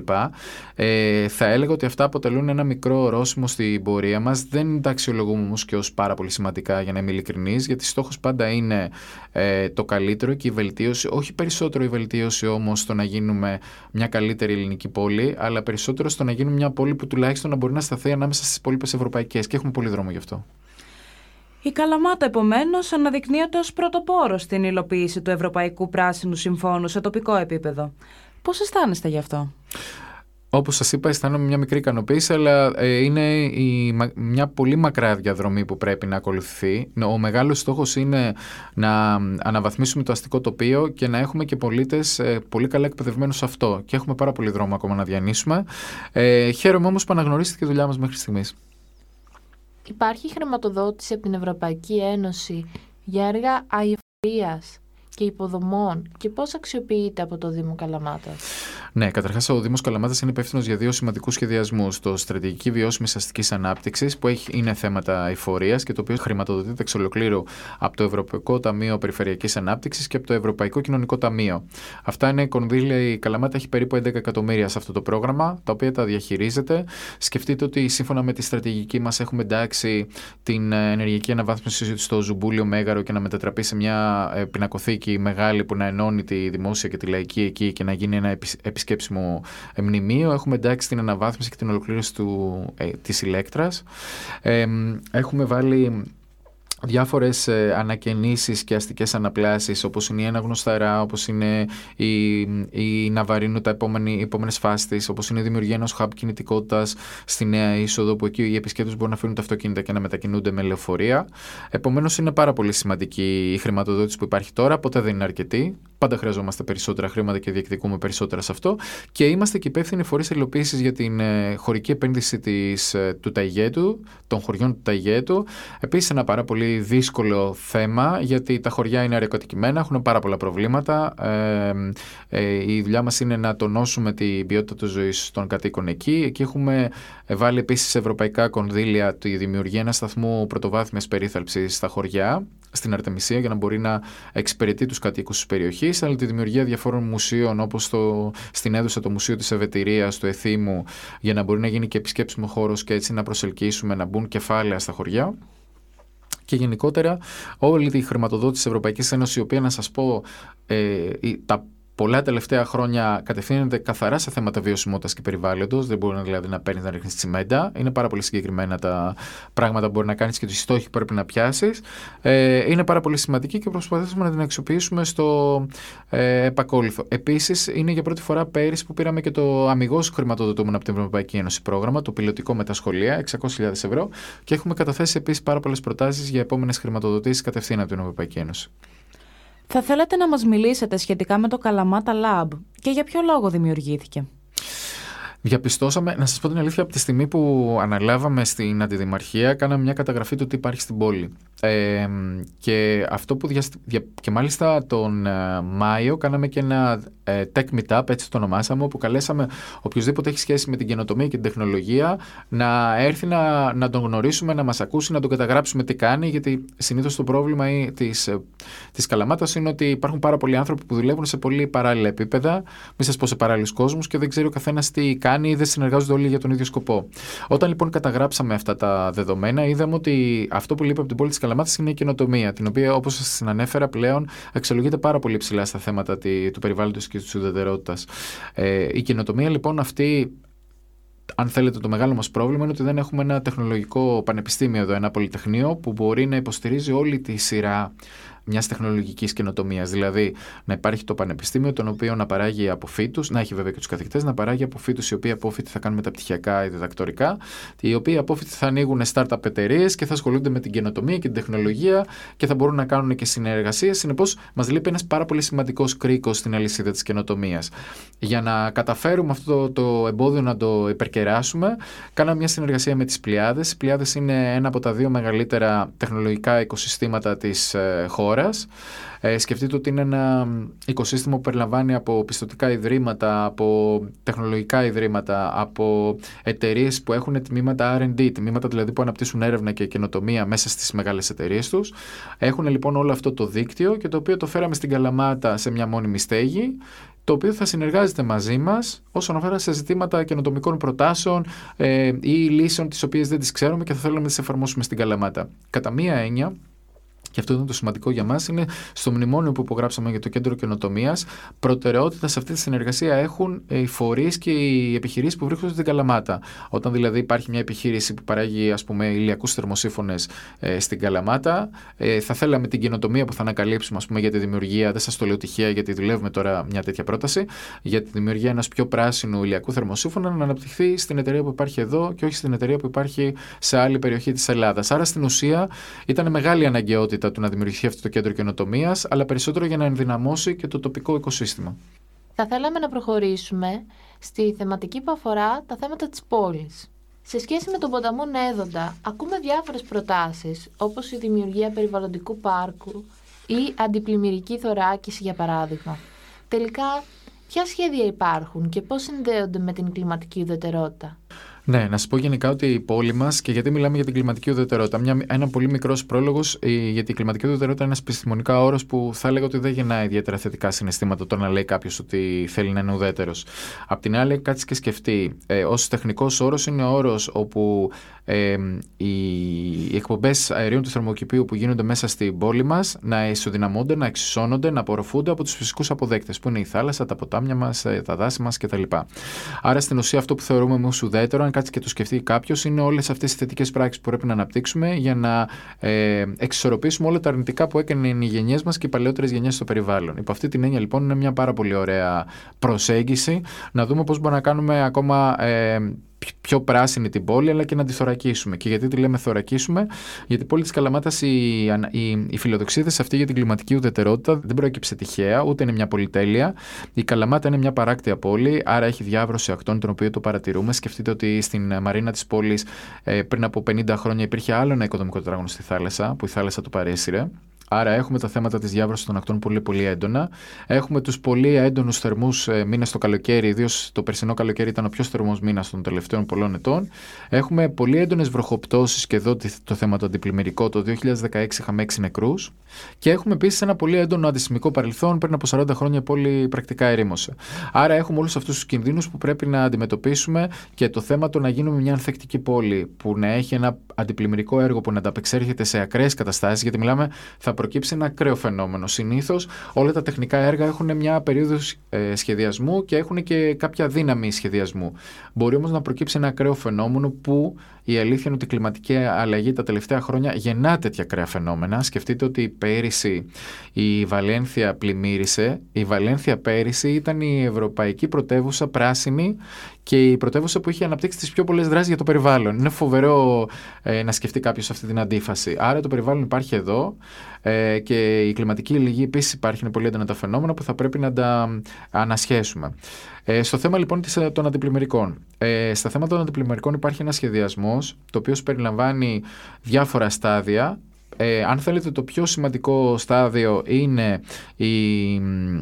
Ε, θα έλεγα ότι αυτά αποτελούν ένα μικρό ορόσημο στην πορεία μας. Δεν τα αξιολογούμε όμως και ως πάρα πολύ σημαντικά, για να είμαι ειλικρινής, γιατί στόχος πάντα είναι ε, το καλύτερο και η βελτίωση. Όχι περισσότερο η βελτίωση όμως στο να γίνουμε μια καλύτερη ελληνική πόλη, αλλά περισσότερο στο να γίνουμε μια πόλη που τουλάχιστον να μπορεί να σταθεί ανάμεσα στις υπόλοιπες ευρωπαϊκές, και έχουμε πολύ δρόμο γι' αυτό. Η Καλαμάτα, επομένως, αναδεικνύεται ως πρωτοπόρος στην υλοποίηση του Ευρωπαϊκού Πράσινου Συμφώνου σε τοπικό επίπεδο. Πώς αισθάνεστε γι' αυτό? Όπως σας είπα, αισθάνομαι μια μικρή ικανοποίηση, αλλά ε, είναι η, μια πολύ μακρά διαδρομή που πρέπει να ακολουθηθεί. Ο μεγάλος στόχος είναι να αναβαθμίσουμε το αστικό τοπίο και να έχουμε και πολίτες ε, πολύ καλά εκπαιδευμένους σε αυτό. Και έχουμε πάρα πολύ δρόμο ακόμα να διανύσουμε. Ε, χαίρομαι όμως που αναγνωρίστηκε η δουλειά μας μέχρι στιγμής. Υπάρχει χρηματοδότηση από την Ευρωπαϊκή Ένωση για έργα αειφορίας και υποδομών, και πώς αξιοποιείται από το Δήμο Καλαμάτας? Ναι, καταρχάς ο Δήμος Καλαμάτας είναι υπεύθυνος για δύο σημαντικούς σχεδιασμούς. Το Στρατηγική Βιώσιμης Αστικής Ανάπτυξης, που έχει, είναι θέματα αειφορίας και το οποίο χρηματοδοτείται εξ ολοκλήρου από το Ευρωπαϊκό Ταμείο Περιφερειακής Ανάπτυξης και από το Ευρωπαϊκό Κοινωνικό Ταμείο. Αυτά είναι κονδύλια. Η Καλαμάτα έχει περίπου έντεκα εκατομμύρια σε αυτό το πρόγραμμα, τα οποία τα διαχειρίζεται. Σκεφτείτε ότι σύμφωνα με τη στρατηγική μας έχουμε εντάξει την ενεργειακή αναβάθμιση στο Ζουμπούλιο Μέγαρο και να μετατραπεί σε μια πινακοθήκη μεγάλη που να ενώνει τη δημόσια και τη λαϊκή εκεί και να γίνει ένα επισκέψιμο μνημείο. Έχουμε εντάξει την αναβάθμιση και την ολοκλήρωση του, ε, της Ηλέκτρας. Ε, έχουμε βάλει διάφορες ε, ανακαινήσεις και αστικές αναπλάσεις, όπως είναι η Ένα Γνωσταρά, όπως είναι η, η Ναβαρίνου, τα επόμενη, οι επόμενες φάσεις της, όπως είναι η δημιουργία ενός hub κινητικότητας στη Νέα Είσοδο, που εκεί οι επισκέπτες μπορούν να φέρουν τα αυτοκίνητα και να μετακινούνται με λεωφορεία. Επομένως, είναι πάρα πολύ σημαντική η χρηματοδότηση που υπάρχει τώρα, ποτέ δεν είναι αρκετή. Πάντα χρειαζόμαστε περισσότερα χρήματα και διεκδικούμε περισσότερα σε αυτό. Και είμαστε και υπεύθυνοι φορείς υλοποίησης για την ε, χωρική επένδυση της, ε, του Ταϊγέτου, των χωριών του Ταϊγέτου. Επίσης, ένα πάρα πολύ δύσκολο θέμα, γιατί τα χωριά είναι αραιοκατοικημένα, έχουν πάρα πολλά προβλήματα. Ε, ε, η δουλειά μας είναι να τονώσουμε την ποιότητα της ζωής των κατοίκων εκεί. Εκεί έχουμε βάλει επίσης ευρωπαϊκά κονδύλια τη δημιουργία ενός σταθμού πρωτοβάθμιας περίθαλψης στα χωριά, στην Αρτεμισία, για να μπορεί να εξυπηρετεί τους κατοίκους της περιοχής, αλλά τη δημιουργία διαφόρων μουσείων, όπως το, στην Έδουσα το Μουσείο της Ευετηρίας, του Εθήμου, για να μπορεί να γίνει και επισκέψιμο χώρος και έτσι να προσελκύσουμε να μπουν κεφάλαια στα χωριά. Και γενικότερα όλη τη χρηματοδότηση της Ευρωπαϊκής Ένωσης, η οποία, να σας πω, ε, τα πολλά τελευταία χρόνια κατευθύνεται καθαρά σε θέματα βιωσιμότητας και περιβάλλοντος. Δεν μπορεί δηλαδή να παίρνει να ρίχνει τσιμέντα. Είναι πάρα πολύ συγκεκριμένα τα πράγματα που μπορεί να κάνεις και τους στόχοι που πρέπει να πιάσεις. Ε, είναι πάρα πολύ σημαντική και προσπαθήσουμε να την αξιοποιήσουμε στο ε, επακόλουθο. Επίσης, είναι για πρώτη φορά πέρυσι που πήραμε και το αμιγώς χρηματοδοτούμενο από την Ευρωπαϊκή Ένωση πρόγραμμα, το πιλωτικό με τα σχολεία, εξακόσιες χιλιάδες ευρώ, και έχουμε καταθέσει επίσης πάρα πολλές προτάσεις για επόμενες χρηματοδοτήσεις κατευθείαν από την Ευρωπαϊκή Ένωση. Θα θέλατε να μας μιλήσετε σχετικά με το Καλαμάτα Lab και για ποιο λόγο δημιουργήθηκε? Διαπιστώσαμε, να σας πω την αλήθεια, από τη στιγμή που αναλάβαμε στην Αντιδημαρχία, κάναμε μια καταγραφή του τι υπάρχει στην πόλη. Ε, και αυτό που διασ... και μάλιστα τον ε, Μάιο κάναμε και ένα ε, tech meetup, έτσι το ονομάσαμε, όπου καλέσαμε οποιοδήποτε έχει σχέση με την καινοτομία και την τεχνολογία να έρθει να, να τον γνωρίσουμε, να μας ακούσει, να τον καταγράψουμε τι κάνει, γιατί συνήθως το πρόβλημα της, ε, της Καλαμάτας είναι ότι υπάρχουν πάρα πολλοί άνθρωποι που δουλεύουν σε πολύ παράλληλα επίπεδα, μην σας πω σε παράλληλους κόσμους, και δεν ξέρει ο καθένας τι κάνει ή δεν συνεργάζονται όλοι για τον ίδιο σκοπό. Όταν λοιπόν καταγράψαμε αυτά τα δεδομένα, είδαμε ότι αυτό που λείπει από την πόλη της Καλαμάτας είναι η καινοτομία, την οποία, όπως σας την ανέφερα, πλέον αξιολογείται πάρα πολύ ψηλά στα θέματα του περιβάλλοντος και της ουδετερότητας. Ε, η καινοτομία λοιπόν αυτή, αν θέλετε, το μεγάλο μας πρόβλημα είναι ότι δεν έχουμε ένα τεχνολογικό πανεπιστήμιο εδώ, ένα πολυτεχνείο που μπορεί να υποστηρίζει όλη τη σειρά μιας τεχνολογικής καινοτομίας. Δηλαδή, να υπάρχει το πανεπιστήμιο, το οποίο να παράγει αποφύτους, να έχει βέβαια και τους καθηγητές, να παράγει αποφύτους οι οποίοι απόφοιτοι θα κάνουν μεταπτυχιακά ή διδακτορικά, οι οποίοι απόφοιτοι θα ανοίγουν startup εταιρείες και θα ασχολούνται με την καινοτομία και την τεχνολογία και θα μπορούν να κάνουν και συνεργασίες. Συνεπώς, μας λείπει ένας πάρα πολύ σημαντικός κρίκος στην αλυσίδα της καινοτομίας. Για να καταφέρουμε αυτό το, το εμπόδιο να το υπερκεράσουμε, κάναμε μια συνεργασία με τις Πλιάδες. Οι Πλιάδες είναι ένα από τα δύο μεγαλύτερα τεχνολογικά οικοσυστήματα της ε, χώρας. Ε, σκεφτείτε ότι είναι ένα οικοσύστημα που περιλαμβάνει από πιστωτικά ιδρύματα, από τεχνολογικά ιδρύματα, από εταιρείες που έχουν τμήματα αρ εντ ντι, τμήματα δηλαδή που αναπτύσσουν έρευνα και καινοτομία μέσα στις μεγάλες εταιρείες τους. Έχουν λοιπόν όλο αυτό το δίκτυο και το οποίο το φέραμε στην Καλαμάτα σε μια μόνιμη στέγη, το οποίο θα συνεργάζεται μαζί μας όσον αφορά σε ζητήματα καινοτομικών προτάσεων ε, ή λύσεων τις οποίες δεν τις ξέρουμε και θα θέλουμε να τις εφαρμόσουμε στην Καλαμάτα. Κατά μία έννοια, και αυτό είναι το σημαντικό για μας, είναι στο μνημόνιο που υπογράψαμε για το Κέντρο Καινοτομίας, προτεραιότητα σε αυτή τη συνεργασία έχουν οι φορείς και οι επιχειρήσεις που βρίσκονται στην Καλαμάτα. Όταν δηλαδή υπάρχει μια επιχείρηση που παράγει, ας πούμε, ηλιακούς θερμοσύφωνες ε, στην Καλαμάτα, ε, θα θέλαμε την καινοτομία που θα ανακαλύψουμε, ας πούμε, για τη δημιουργία, δεν σας το λέω τυχαία γιατί δουλεύουμε τώρα μια τέτοια πρόταση, για τη δημιουργία ενός πιο πράσινου ηλιακού θερμοσύφωνα να αναπτυχθεί στην εταιρεία που υπάρχει εδώ και όχι στην εταιρεία που υπάρχει σε άλλη περιοχή της Ελλάδας. Άρα στην ουσία ήταν μεγάλη αναγκαιότητα του να δημιουργηθεί αυτό το κέντρο καινοτομίας, αλλά περισσότερο για να ενδυναμώσει και το τοπικό οικοσύστημα. Θα θέλαμε να προχωρήσουμε στη θεματική που αφορά τα θέματα της πόλης. Σε σχέση με τον ποταμό Νέδοντα, ακούμε διάφορες προτάσεις, όπως η δημιουργία περιβαλλοντικού πάρκου ή αντιπλημμυρική θωράκιση, για παράδειγμα. Τελικά, ποια σχέδια υπάρχουν και πώς συνδέονται με την κλιματική ουδετερότητα? Ναι, να σας πω γενικά ότι η πόλη μας, και γιατί μιλάμε για την κλιματική ουδετερότητα, μια, ένα πολύ μικρός πρόλογος, γιατί η κλιματική ουδετερότητα είναι ένας επιστημονικά όρος που θα έλεγα ότι δεν γεννά ιδιαίτερα θετικά συναισθήματα το να λέει κάποιος ότι θέλει να είναι ουδέτερος. Απ' την άλλη, κάτσε και σκεφτεί, ε, ως τεχνικός όρος είναι όρος όπου ε, οι, οι εκπομπές αερίων του θερμοκηπίου που γίνονται μέσα στην πόλη μας να ισοδυναμώνται, να εξισώνονται, να απορροφούνται από τους φυσικούς αποδέκτες, που είναι η θάλασσα, τα ποτάμια μας, τα δάση μας κτλ. Άρα στην ουσία αυτό που θεωρούμε εμείς ουδέτερο, κάτσει και το σκεφτεί κάποιος, είναι όλες αυτές οι θετικές πράξεις που πρέπει να αναπτύξουμε για να ε, εξισορροπήσουμε όλα τα αρνητικά που έκαναν οι γενιές μας και οι παλαιότερες γενιές στο περιβάλλον. Υπό αυτή την έννοια, λοιπόν, είναι μια πάρα πολύ ωραία προσέγγιση να δούμε πώς μπορούμε να κάνουμε ακόμα ε, πιο πράσινη την πόλη, αλλά και να τη θωρακίσουμε. Και γιατί τη λέμε θωρακίσουμε? Γιατί η πόλη της Καλαμάτας, η, η, η φιλοδοξία της αυτή για την κλιματική ουδετερότητα δεν προέκυψε τυχαία, ούτε είναι μια πολυτέλεια. Η Καλαμάτα είναι μια παράκτια πόλη, άρα έχει διάβρωση ακτών, τον οποίο το παρατηρούμε. Σκεφτείτε ότι στην μαρίνα της πόλης ε, πριν από πενήντα χρόνια υπήρχε άλλο ένα οικοδομικό τετράγωνο στη θάλασσα, που η θάλασσα το παρέσυρε. Άρα έχουμε τα θέματα της διάβρωσης των ακτών πολύ πολύ έντονα. Έχουμε τους πολύ έντονους θερμούς ε, μήνες το καλοκαίρι, ιδίως το περσινό καλοκαίρι ήταν ο πιο θερμός μήνας των τελευταίων πολλών ετών. Έχουμε πολύ έντονες βροχοπτώσεις και εδώ το θέμα το αντιπλημμυρικό. Το δύο χιλιάδες δεκαέξι είχαμε έξι νεκρούς. Και έχουμε επίσης ένα πολύ έντονο αντισυσμικό παρελθόν. Πριν από σαράντα χρόνια η πόλη πρακτικά ερήμωσε. Άρα έχουμε όλους αυτούς τους κινδύνους που πρέπει να αντιμετωπίσουμε και το θέμα το να γίνουμε μια ανθεκτική πόλη που να έχει ένα αντιπλημμυρικό έργο που να ανταπεξέρχεται σε ακραίες καταστάσεις, γιατί μιλάμε, θα προκύψει ένα ακραίο φαινόμενο. Συνήθως όλα τα τεχνικά έργα έχουν μια περίοδο ε, σχεδιασμού και έχουν και κάποια δύναμη σχεδιασμού. Μπορεί όμως να προκύψει ένα ακραίο φαινόμενο που η αλήθεια είναι ότι η κλιματική αλλαγή τα τελευταία χρόνια γεννά τέτοια ακραία φαινόμενα. Σκεφτείτε ότι πέρυσι η Βαλένθια πλημμύρισε. Η Βαλένθια πέρυσι ήταν η ευρωπαϊκή πρωτεύουσα πράσινη και η πρωτεύουσα που είχε αναπτύξει τις πιο πολλές δράσεις για το περιβάλλον. Είναι φοβερό ε, να σκεφτεί κάποιος αυτή την αντίφαση. Άρα το περιβάλλον υπάρχει εδώ ε, και η κλιματική αλλαγή επίσης υπάρχει, είναι πολύ έντονα τα φαινόμενα που θα πρέπει να τα ανασχέσουμε. Ε, στο θέμα λοιπόν των αντιπλημμυρικών. Ε, στα θέματα των αντιπλημμυρικών υπάρχει ένα σχεδιασμός, το οποίο περιλαμβάνει διάφορα στάδια. Ε, αν θέλετε, το πιο σημαντικό στάδιο είναι η,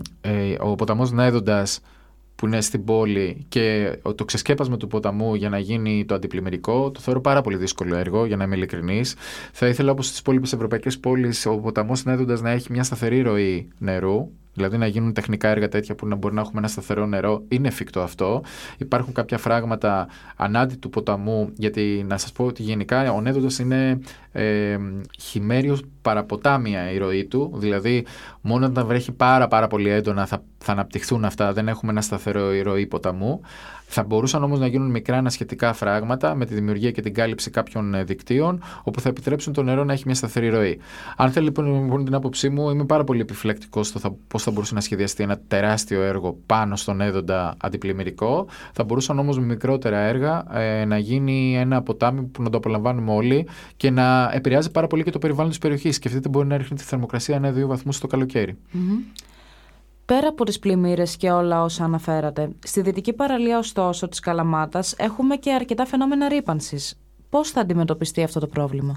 ε, ο ποταμός Νέδοντας, που είναι στην πόλη, και το ξεσκέπασμα του ποταμού για να γίνει το αντιπλημμυρικό. Το θεωρώ πάρα πολύ δύσκολο έργο, για να είμαι ειλικρινής. Θα ήθελα, όπως στις υπόλοιπες ευρωπαϊκές πόλεις, ο ποταμός Νέδοντας να έχει μια σταθερή ροή νερού. Δηλαδή να γίνουν τεχνικά έργα τέτοια που να μπορεί να έχουμε ένα σταθερό νερό. Είναι εφικτό αυτό. Υπάρχουν κάποια φράγματα ανάντι του ποταμού, γιατί να σας πω ότι γενικά ο Νέδοντας είναι ε, χειμέριος παραποτάμια η ροή του. Δηλαδή μόνο όταν βρέχει πάρα πάρα πολύ έντονα θα, θα αναπτυχθούν αυτά. Δεν έχουμε ένα σταθερό ροή ποταμού. Θα μπορούσαν όμως να γίνουν μικρά ανασχετικά φράγματα με τη δημιουργία και την κάλυψη κάποιων δικτύων, όπου θα επιτρέψουν το νερό να έχει μια σταθερή ροή. Αν θέλει λοιπόν την άποψή μου, είμαι πάρα πολύ επιφυλακτικός στο πώς θα μπορούσε να σχεδιαστεί ένα τεράστιο έργο πάνω στον Έδοντα αντιπλημμυρικό. Θα μπορούσαν όμως με μικρότερα έργα ε, να γίνει ένα ποτάμι που να το απολαμβάνουμε όλοι και να επηρεάζει πάρα πολύ και το περιβάλλον της περιοχής. Σκεφτείτε, μπορεί να ρίχνει τη θερμοκρασία ένα δύο βαθμούς το καλοκαίρι. Mm-hmm. Πέρα από τις πλημμύρες και όλα όσα αναφέρατε, στη δυτική παραλία ωστόσο της Καλαμάτας έχουμε και αρκετά φαινόμενα ρύπανσης. Πώς θα αντιμετωπιστεί αυτό το πρόβλημα?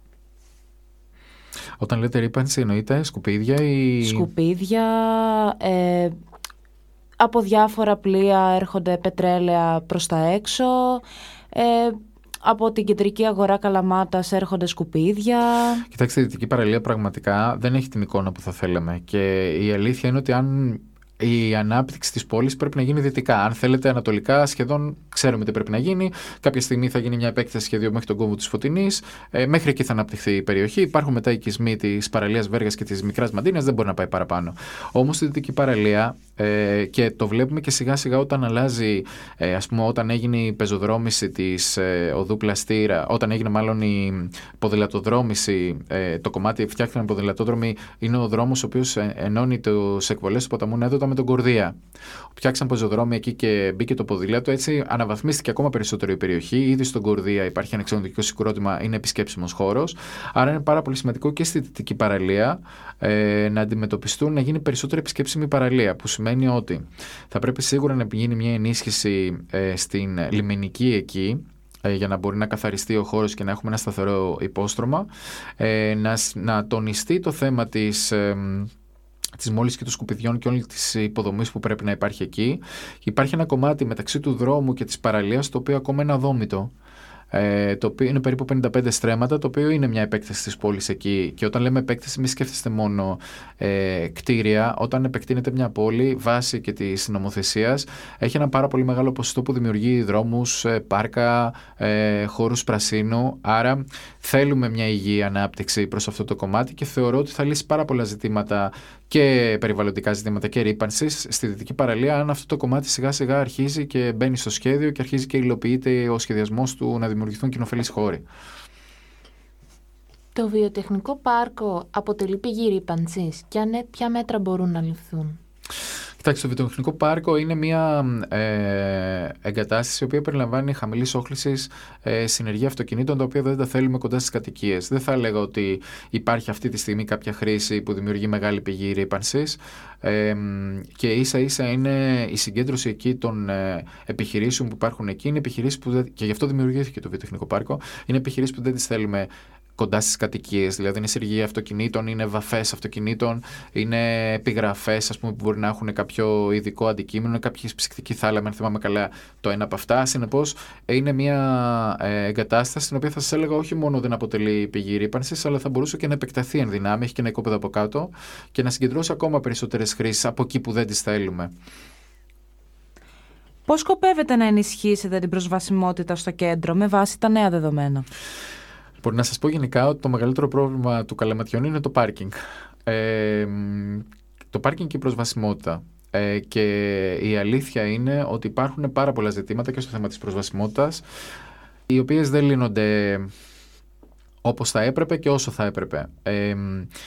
Όταν λέτε ρύπανση εννοείται σκουπίδια ή... Σκουπίδια, ε, από διάφορα πλοία έρχονται πετρέλαια προς τα έξω, ε, από την κεντρική αγορά Καλαμάτας έρχονται σκουπίδια. Κοιτάξτε, η δυτική παραλία πραγματικά δεν έχει την εικόνα που θα θέλαμε. Και η αλήθεια είναι ότι αν η ανάπτυξη της πόλης πρέπει να γίνει δυτικά. Αν θέλετε ανατολικά, σχεδόν ξέρουμε τι πρέπει να γίνει. Κάποια στιγμή θα γίνει μια επέκταση σχεδίου μέχρι τον κόμβο της Φωτεινής. Ε, μέχρι εκεί θα αναπτυχθεί η περιοχή. Υπάρχουν μετά οικισμοί της παραλίας Βέργας και της Μικράς Μαντίνας. Δεν μπορεί να πάει παραπάνω. Όμως στη δυτική παραλία, ε, και το βλέπουμε και σιγά σιγά όταν αλλάζει, ε, ας πούμε, όταν έγινε η πεζοδρόμηση της ε, οδού Πλαστήρα, όταν έγινε μάλλον η ποδηλατοδρόμηση, ε, το κομμάτι φτιάχτηκαν ποδηλατόδρομοι, είναι ο δρόμος ο οποίος ενώνει τους εκβολές του ποταμού Νέδοντα με τον Κορδία. Φτιάξαν πεζοδρόμια εκεί και μπήκε το ποδήλατο. Έτσι αναβαθμίστηκε ακόμα περισσότερο η περιοχή. Ήδη στον Κορδία υπάρχει ένα ξενοδοχειακό συγκρότημα, είναι επισκέψιμος χώρος. Άρα είναι πάρα πολύ σημαντικό και στη δυτική παραλία ε, να αντιμετωπιστούν, να γίνει περισσότερο επισκέψιμη παραλία. Που σημαίνει ότι θα πρέπει σίγουρα να γίνει μια ενίσχυση ε, στην λιμενική εκεί, για να μπορεί να καθαριστεί ο χώρος και να έχουμε ένα σταθερό υπόστρωμα. Ε, να, να τονιστεί το θέμα της... Ε, της μόλυνσης και των σκουπιδιών και όλη της υποδομής που πρέπει να υπάρχει εκεί. Υπάρχει ένα κομμάτι μεταξύ του δρόμου και της παραλίας, το οποίο ακόμα είναι αδόμητο. ε, το οποίο είναι περίπου πενήντα πέντε στρέμματα, το οποίο είναι μια επέκταση της πόλης εκεί. Και όταν λέμε επέκταση, μη σκέφτεστε μόνο ε, κτίρια. Όταν επεκτείνεται μια πόλη, βάσει και της νομοθεσίας, έχει ένα πάρα πολύ μεγάλο ποσοστό που δημιουργεί δρόμους, ε, πάρκα, ε, χώρους πρασίνου. Άρα θέλουμε μια υγιή ανάπτυξη προς αυτό το κομμάτι και θεωρώ ότι θα λύσει πάρα πολλά ζητήματα και περιβαλλοντικά ζητήματα και ρύπανσης στη Δυτική Παραλία, αν αυτό το κομμάτι σιγά σιγά αρχίζει και μπαίνει στο σχέδιο και αρχίζει και υλοποιείται ο σχεδιασμός του να δημιουργηθούν κοινοφελείς χώροι. Το βιοτεχνικό πάρκο αποτελεί πηγή ρύπανσης και αν ναι, ποια μέτρα μπορούν να ληφθούν? Κοιτάξτε, το βιοτεχνικό πάρκο είναι μια ε, εγκατάσταση η οποία περιλαμβάνει χαμηλής όχλησης ε, συνεργεία αυτοκινήτων, τα οποία δεν τα θέλουμε κοντά στις κατοικίες. Δεν θα έλεγα ότι υπάρχει αυτή τη στιγμή κάποια χρήση που δημιουργεί μεγάλη πηγή ρύπανσης ε, και ίσα ίσα είναι η συγκέντρωση εκεί των ε, επιχειρήσεων που υπάρχουν εκεί. Είναι επιχειρήσεις που δεν, και γι' αυτό δημιουργήθηκε το βιοτεχνικό πάρκο. Είναι επιχειρήσεις που δεν τις θέλουμε κοντά στις κατοικίες, δηλαδή είναι σεργεία αυτοκινήτων, είναι βαφές αυτοκινήτων, είναι επιγραφές, ας πούμε, που μπορεί να έχουν κάποιο ειδικό αντικείμενο, κάποια ψυκτική θάλαμη, αν θυμάμαι καλά, το ένα από αυτά. Συνεπώς, είναι μια ε, εγκατάσταση την οποία θα σας έλεγα όχι μόνο δεν αποτελεί πηγή ρύπανσης, αλλά θα μπορούσε και να επεκταθεί εν δυνάμει, έχει και ένα οικόπεδο από κάτω και να συγκεντρώσει ακόμα περισσότερες χρήσεις από εκεί που δεν τις θέλουμε. Πώς σκοπεύετε να ενισχύσετε την προσβασιμότητα στο κέντρο με βάση τα νέα δεδομένα? Μπορεί να σας πω γενικά ότι το μεγαλύτερο πρόβλημα του Καλαματιών είναι το πάρκινγκ. Ε, το πάρκινγκ και η προσβασιμότητα. Ε, και η αλήθεια είναι ότι υπάρχουν πάρα πολλά ζητήματα και στο θέμα της προσβασιμότητας, οι οποίες δεν λύνονται όπως θα έπρεπε και όσο θα έπρεπε. Ε,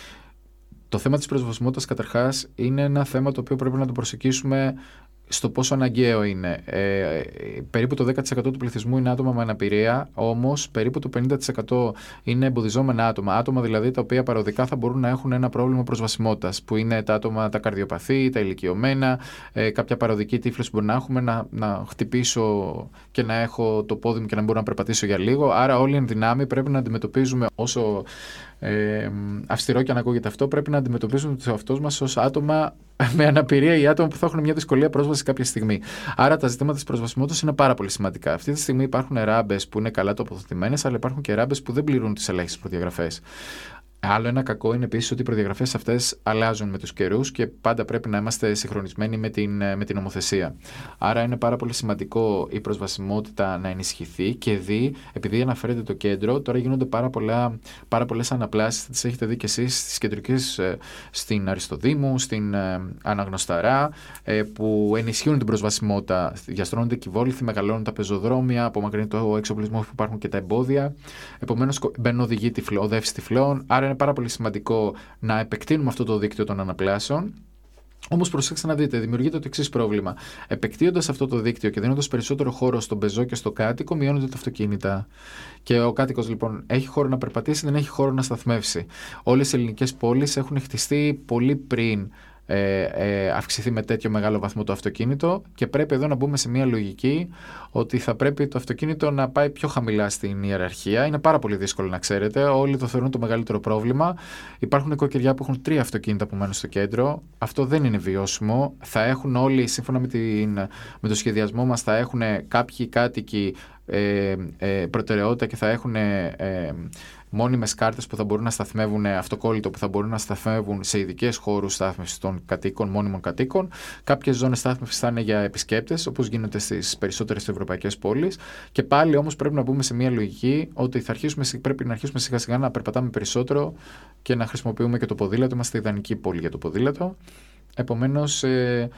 το θέμα της προσβασιμότητας καταρχάς είναι ένα θέμα το οποίο πρέπει να το προσεγγίσουμε στο πόσο αναγκαίο είναι. Ε, περίπου το δέκα τοις εκατό του πληθυσμού είναι άτομα με αναπηρία, όμως περίπου το πενήντα τοις εκατό είναι εμποδιζόμενα άτομα. Άτομα δηλαδή τα οποία παροδικά θα μπορούν να έχουν ένα πρόβλημα προσβασιμότητας, που είναι τα άτομα τα καρδιοπαθή, τα ηλικιωμένα, ε, κάποια παροδική τύφλωση που μπορεί να έχουμε, να, να χτυπήσω και να έχω το πόδι μου και να μπορώ να περπατήσω για λίγο. Άρα, όλοι εν δυνάμει πρέπει να αντιμετωπίζουμε, όσο ε, αυστηρό και αν ακούγεται αυτό, πρέπει να αντιμετωπίζουμε τους εαυτούς μας ως άτομα με αναπηρία ή άτομα που θα έχουν μια δυσκολία πρόσβαση κάποια στιγμή. Άρα τα ζητήματα της προσβασιμότητας είναι πάρα πολύ σημαντικά. Αυτή τη στιγμή υπάρχουν ράμπες που είναι καλά τοποθετημένες, αλλά υπάρχουν και ράμπες που δεν πληρούν τις ελάχιστες προδιαγραφές. Άλλο ένα κακό είναι επίσης ότι οι προδιαγραφές αυτές αλλάζουν με τους καιρούς και πάντα πρέπει να είμαστε συγχρονισμένοι με την, με την νομοθεσία. Άρα είναι πάρα πολύ σημαντικό η προσβασιμότητα να ενισχυθεί και δει, επειδή αναφέρεται το κέντρο, τώρα γίνονται πάρα, πολλά, πάρα πολλές αναπλάσεις, τις έχετε δει και εσείς στις κεντρικές, στην Αριστοδήμου, στην Αναγνωσταρά, που ενισχύουν την προσβασιμότητα. Διαστρώνονται κυβόληθοι, μεγαλώνουν τα πεζοδρόμια, απομακρύνει το εξοπλισμό που υπάρχουν και τα εμπόδια. Επομένως, μπαίνουν οδηγοί τυφλών, οδεύσεις τυφλών. Άρα είναι πάρα πολύ σημαντικό να επεκτείνουμε αυτό το δίκτυο των αναπλάσεων. Όμως προσέξτε να δείτε, δημιουργείται το εξής πρόβλημα. Επεκτείνοντας αυτό το δίκτυο και δίνοντας περισσότερο χώρο στον πεζό και στο κάτοικο, μειώνονται τα αυτοκίνητα. Και ο κάτοικος λοιπόν έχει χώρο να περπατήσει, δεν έχει χώρο να σταθμεύσει. Όλες οι ελληνικές πόλεις έχουν χτιστεί πολύ πριν Ε, ε, αυξηθεί με τέτοιο μεγάλο βαθμό το αυτοκίνητο και πρέπει εδώ να μπούμε σε μια λογική ότι θα πρέπει το αυτοκίνητο να πάει πιο χαμηλά στην ιεραρχία. Είναι πάρα πολύ δύσκολο να ξέρετε, όλοι το θεωρούν το μεγαλύτερο πρόβλημα. Υπάρχουν νοικοκυριά που έχουν τρία αυτοκίνητα που μένουν στο κέντρο. Αυτό δεν είναι βιώσιμο. Θα έχουν όλοι, σύμφωνα με, την, με το σχεδιασμό μας, θα έχουν κάποιοι κάτοικοι ε, ε, προτεραιότητα και θα έχουν ε, μόνιμες κάρτες που θα μπορούν να σταθμεύουν, αυτοκόλλητο που θα μπορούν να σταθμεύουν σε ειδικές χώρους στάθμευσης των κατοίκων, μόνιμων κατοίκων. Κάποιες ζώνες στάθμευσης θα είναι για επισκέπτες, όπως γίνεται στις περισσότερες ευρωπαϊκές πόλεις. Και πάλι όμως πρέπει να μπούμε σε μια λογική ότι θα αρχίσουμε, πρέπει να αρχίσουμε σιγά σιγά να περπατάμε περισσότερο και να χρησιμοποιούμε και το ποδήλατο. Είμαστε ιδανική πόλη για το ποδήλατο. Επομένως, ε,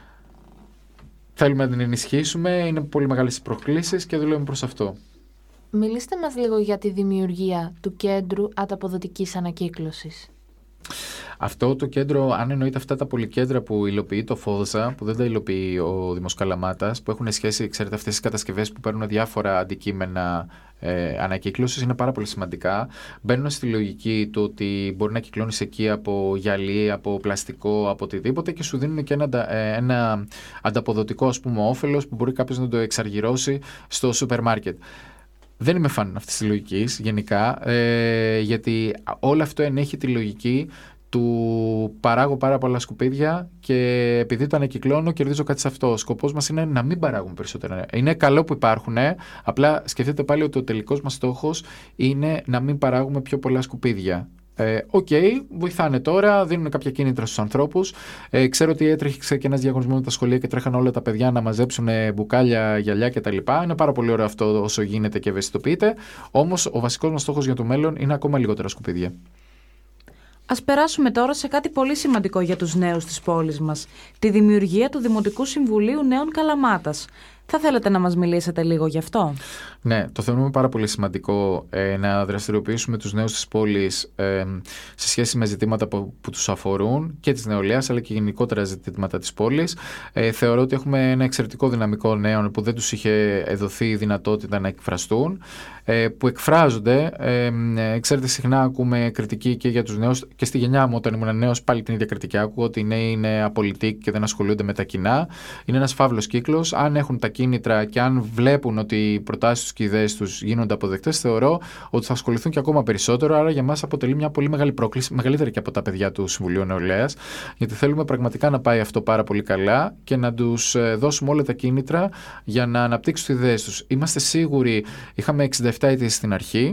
θέλουμε να την ενισχύσουμε. Είναι πολύ μεγάλες οι προκλήσεις και δουλεύουμε προς αυτό. Μιλήστε μας λίγο για τη δημιουργία του κέντρου ανταποδοτικής ανακύκλωσης. Αυτό το κέντρο, αν εννοείται αυτά τα πολυκέντρα που υλοποιεί το ΦΟΔΖΑ, που δεν τα υλοποιεί ο Δήμος Καλαμάτας, που έχουν σχέση, ξέρετε, αυτές τις κατασκευές που παίρνουν διάφορα αντικείμενα ε, ανακύκλωσης, είναι πάρα πολύ σημαντικά. Μπαίνουν στη λογική του ότι μπορεί να κυκλώνεις εκεί από γυαλί, από πλαστικό, από οτιδήποτε και σου δίνουν και ένα, ε, ένα ανταποδοτικό, ας πούμε, όφελος που μπορεί κάποιος να το εξαργυρώσει στο σούπερ μάρκετ. Δεν είμαι φαν αυτής της λογικής γενικά, ε, γιατί όλο αυτό ενέχει τη λογική του παράγω πάρα πολλά σκουπίδια και επειδή το ανακυκλώνω κερδίζω κάτι σε αυτό. Ο σκοπός μας είναι να μην παράγουμε περισσότερα. Είναι καλό που υπάρχουν, απλά σκεφτείτε πάλι ότι ο τελικός μας στόχος είναι να μην παράγουμε πιο πολλά σκουπίδια. Οκ, ε, okay, βοηθάνε τώρα, δίνουν κάποια κίνητρα στους ανθρώπους. Ε, ξέρω ότι έτρεχε και ένας διαγωνισμός με τα σχολεία και τρέχαν όλα τα παιδιά να μαζέψουν μπουκάλια, γυαλιά κτλ. Είναι πάρα πολύ ωραίο αυτό όσο γίνεται και ευαισθητοποιείται. Όμως ο βασικός μας στόχος για το μέλλον είναι ακόμα λιγότερα σκουπίδια. Ας περάσουμε τώρα σε κάτι πολύ σημαντικό για τους νέους της πόλης μας. Τη δημιουργία του Δημοτικού Συμβουλίου Νέων Καλαμάτας. Θα θέλετε να μας μιλήσετε λίγο γι' αυτό? Ναι, το θεωρούμε πάρα πολύ σημαντικό ε, να δραστηριοποιήσουμε τους νέους της πόλης ε, σε σχέση με ζητήματα που, που τους αφορούν και της νεολαίας αλλά και γενικότερα ζητήματα της πόλης. Ε, θεωρώ ότι έχουμε ένα εξαιρετικό δυναμικό νέων που δεν τους είχε δοθεί η δυνατότητα να εκφραστούν, ε, που εκφράζονται. Ε, ε, ξέρετε, συχνά ακούμε κριτική και για τους νέους και στη γενιά μου όταν ήμουν νέος πάλι την ίδια κριτική άκουγα ότι οι νέοι είναι απολυτικοί και δεν ασχολούνται με τα κοινά. Είναι ένας φαύλος κύκλος. Αν έχουν τα κίνητρα και αν βλέπουν ότι οι προτάσεις τους και οι ιδέες τους γίνονται αποδεκτές, θεωρώ ότι θα ασχοληθούν και ακόμα περισσότερο. Άρα για μας αποτελεί μια πολύ μεγάλη πρόκληση, μεγαλύτερη και από τα παιδιά του Συμβουλίου Νεολαίας, γιατί θέλουμε πραγματικά να πάει αυτό πάρα πολύ καλά και να τους δώσουμε όλα τα κίνητρα για να αναπτύξουν τις ιδέες τους. Είμαστε σίγουροι, είχαμε εξήντα επτά αιτήσεις στην αρχή.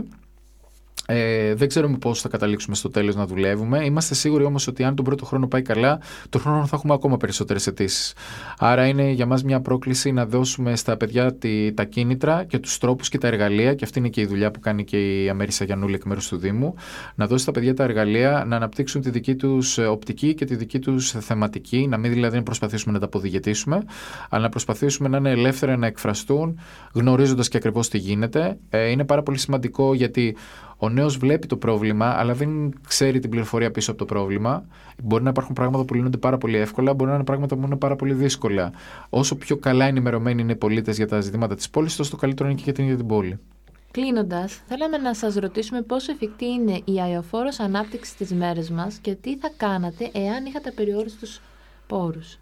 Ε, δεν ξέρουμε πώς θα καταλήξουμε στο τέλος να δουλεύουμε. Είμαστε σίγουροι όμως ότι αν τον πρώτο χρόνο πάει καλά, τον χρόνο θα έχουμε ακόμα περισσότερες αιτήσεις. Άρα είναι για μας μια πρόκληση να δώσουμε στα παιδιά τη, τα κίνητρα και τους τρόπους και τα εργαλεία, και αυτή είναι και η δουλειά που κάνει και η Αμέρισα Γιαννούλη εκ μέρους του Δήμου, να δώσει στα παιδιά τα εργαλεία να αναπτύξουν τη δική τους οπτική και τη δική τους θεματική, να μην δηλαδή να προσπαθήσουμε να τα αποδιαιτήσουμε, αλλά να προσπαθήσουμε να είναι ελεύθερα να εκφραστούν, γνωρίζοντας και ακριβώς τι γίνεται. Ε, είναι πάρα πολύ σημαντικό γιατί ο νέος βλέπει το πρόβλημα, αλλά δεν ξέρει την πληροφορία πίσω από το πρόβλημα. Μπορεί να υπάρχουν πράγματα που λύνονται πάρα πολύ εύκολα, μπορεί να είναι πράγματα που είναι πάρα πολύ δύσκολα. Όσο πιο καλά ενημερωμένοι είναι οι πολίτες για τα ζητήματα της πόλης, τόσο το καλύτερο είναι και για την ίδια την πόλη. Κλείνοντας, θέλαμε να σας ρωτήσουμε πόσο εφικτή είναι η αειοφόρος ανάπτυξη στις μέρες μας και τι θα κάνατε εάν είχατε περιόριστους πόρους.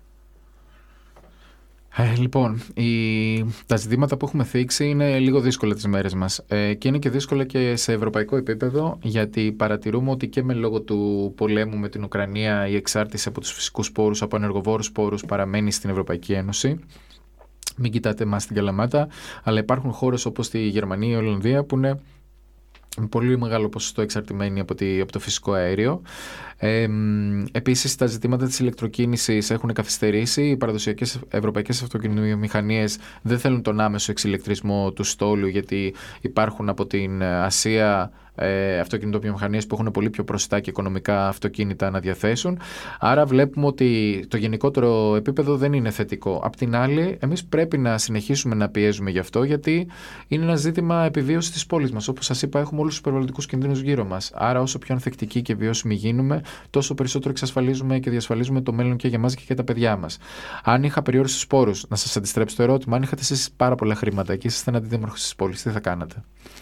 Ε, λοιπόν, η... τα ζητήματα που έχουμε θίξει είναι λίγο δύσκολα τις μέρες μας ε, και είναι και δύσκολα και σε ευρωπαϊκό επίπεδο, γιατί παρατηρούμε ότι και με λόγω του πολέμου με την Ουκρανία η εξάρτηση από τους φυσικούς πόρους, από ενεργοβόρους πόρους παραμένει στην Ευρωπαϊκή Ένωση. Μην κοιτάτε εμάς στην Καλαμάτα, αλλά υπάρχουν χώρες όπως τη Γερμανία ή η Ολλανδία που είναι πολύ μεγάλο ποσοστό εξαρτημένοι από, τη, από το φυσικό αέριο. Ε, επίσης, τα ζητήματα της ηλεκτροκίνησης έχουν καθυστερήσει. Οι παραδοσιακές ευρωπαϊκές αυτοκινητοβιομηχανίες δεν θέλουν τον άμεσο εξηλεκτρισμό του στόλου, γιατί υπάρχουν από την Ασία ε, αυτοκινητοβιομηχανίες που έχουν πολύ πιο προσιτά και οικονομικά αυτοκίνητα να διαθέσουν. Άρα βλέπουμε ότι το γενικότερο επίπεδο δεν είναι θετικό. Απ' την άλλη, εμείς πρέπει να συνεχίσουμε να πιέζουμε γι' αυτό, γιατί είναι ένα ζήτημα επιβίωσης της πόλης μας. Όπως σας είπα, έχουμε όλους τους περιβαλλοντικούς κινδύνους γύρω μας. Άρα, όσο πιο ανθεκτικοί και βιώσιμοι γίνουμε, τόσο περισσότερο εξασφαλίζουμε και διασφαλίζουμε το μέλλον και για μας και για τα παιδιά μας. Αν είχα περιόριστους πόρους, να σας αντιστρέψω το ερώτημα, αν είχατε εσείς πάρα πολλά χρήματα και είσαστε αντιδήμαρχος της πόλης, τι θα κάνατε?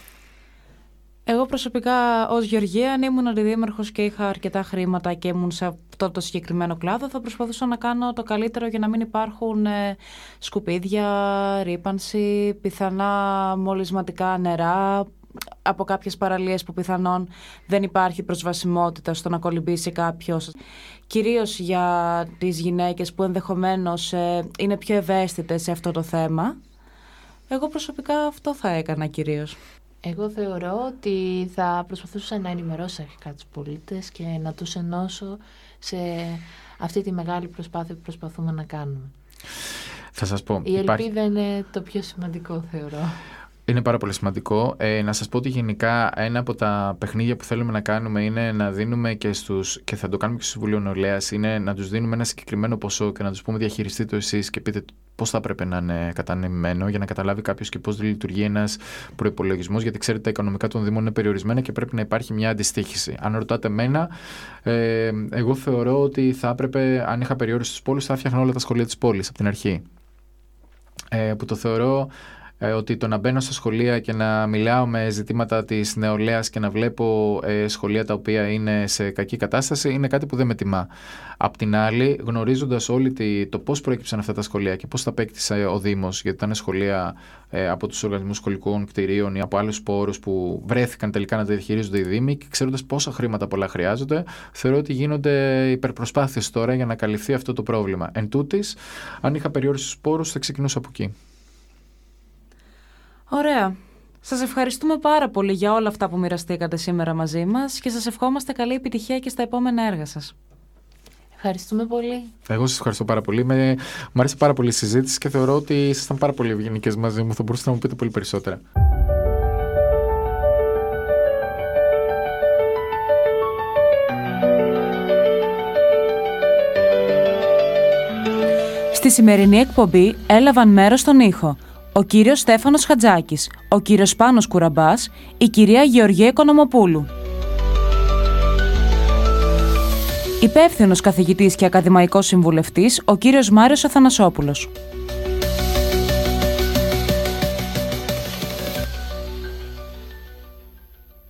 Εγώ προσωπικά ως Γεωργία, αν ήμουν αντιδήμαρχος και είχα αρκετά χρήματα και ήμουν σε αυτό το συγκεκριμένο κλάδο, θα προσπαθούσα να κάνω το καλύτερο για να μην υπάρχουν ε, σκουπίδια, ρύπανση, πιθανά μολυσματικά νερά από κάποιες παραλίες που πιθανόν δεν υπάρχει προσβασιμότητα στο να κολυμπήσει κάποιος. Κυρίως για τις γυναίκες που ενδεχομένως ε, είναι πιο ευαίσθητες σε αυτό το θέμα. Εγώ προσωπικά αυτό θα έκανα κυρίως. Εγώ θεωρώ ότι θα προσπαθούσα να ενημερώσω αρχικά τους πολίτες και να τους ενώσω σε αυτή τη μεγάλη προσπάθεια που προσπαθούμε να κάνουμε. Θα σας πω, η υπάρχει... ελπίδα είναι το πιο σημαντικό, θεωρώ. Είναι πάρα πολύ σημαντικό. Ε, να σας πω ότι γενικά ένα από τα παιχνίδια που θέλουμε να κάνουμε είναι να δίνουμε και στους, και θα το κάνουμε και στο Συμβουλίο Νεολαίας, είναι να τους δίνουμε ένα συγκεκριμένο ποσό και να τους πούμε διαχειριστείτε το εσείς και πείτε πώς θα έπρεπε να είναι κατανεμημένο, για να καταλάβει κάποιος και πώς λειτουργεί ένας προϋπολογισμός, γιατί ξέρετε τα οικονομικά των Δήμων είναι περιορισμένα και πρέπει να υπάρχει μια αντιστοίχηση. Αν ρωτάτε εμένα, ε, εγώ θεωρώ ότι θα έπρεπε, αν είχα περιόριστους πόλους, θα έφτιαχνα όλα τα σχολεία της πόλης από την αρχή. Ε, που το θεωρώ Ε, ότι το να μπαίνω στα σχολεία και να μιλάω με ζητήματα της νεολαίας και να βλέπω ε, σχολεία τα οποία είναι σε κακή κατάσταση είναι κάτι που δεν με τιμά. Απ' την άλλη, γνωρίζοντας όλοι τη, το πώς προέκυψαν αυτά τα σχολεία και πώς τα απέκτησε ο Δήμος, γιατί ήταν σχολεία ε, από τους οργανισμούς σχολικών κτηρίων ή από άλλους πόρους που βρέθηκαν τελικά να τα διαχειρίζονται οι Δήμοι, και ξέροντας πόσα χρήματα πολλά χρειάζονται, θεωρώ ότι γίνονται υπερπροσπάθειες τώρα για να καλυφθεί αυτό το πρόβλημα. Εν τούτης, αν είχα περιόριστους πόρους, θα ξεκινούσα από εκεί. Ωραία. Σας ευχαριστούμε πάρα πολύ για όλα αυτά που μοιραστήκατε σήμερα μαζί μας και σας ευχόμαστε καλή επιτυχία και στα επόμενα έργα σας. Ευχαριστούμε πολύ. Εγώ σας ευχαριστώ πάρα πολύ. Με... Μου άρεσε πάρα πολύ η συζήτηση και θεωρώ ότι ήσασταν πάρα πολύ ευγενικές μαζί μου. Θα μπορούσατε να μου πείτε πολύ περισσότερα. Στη σημερινή εκπομπή έλαβαν μέρος στον ήχο ο κύριος Στέφανος Χατζάκης, ο κύριος Πάνος Κουραμπάς, η κυρία Γεωργία Οικονομοπούλου. Υπεύθυνος καθηγητής και ακαδημαϊκός συμβουλευτής, ο κύριος Μάριος Αθανασόπουλος.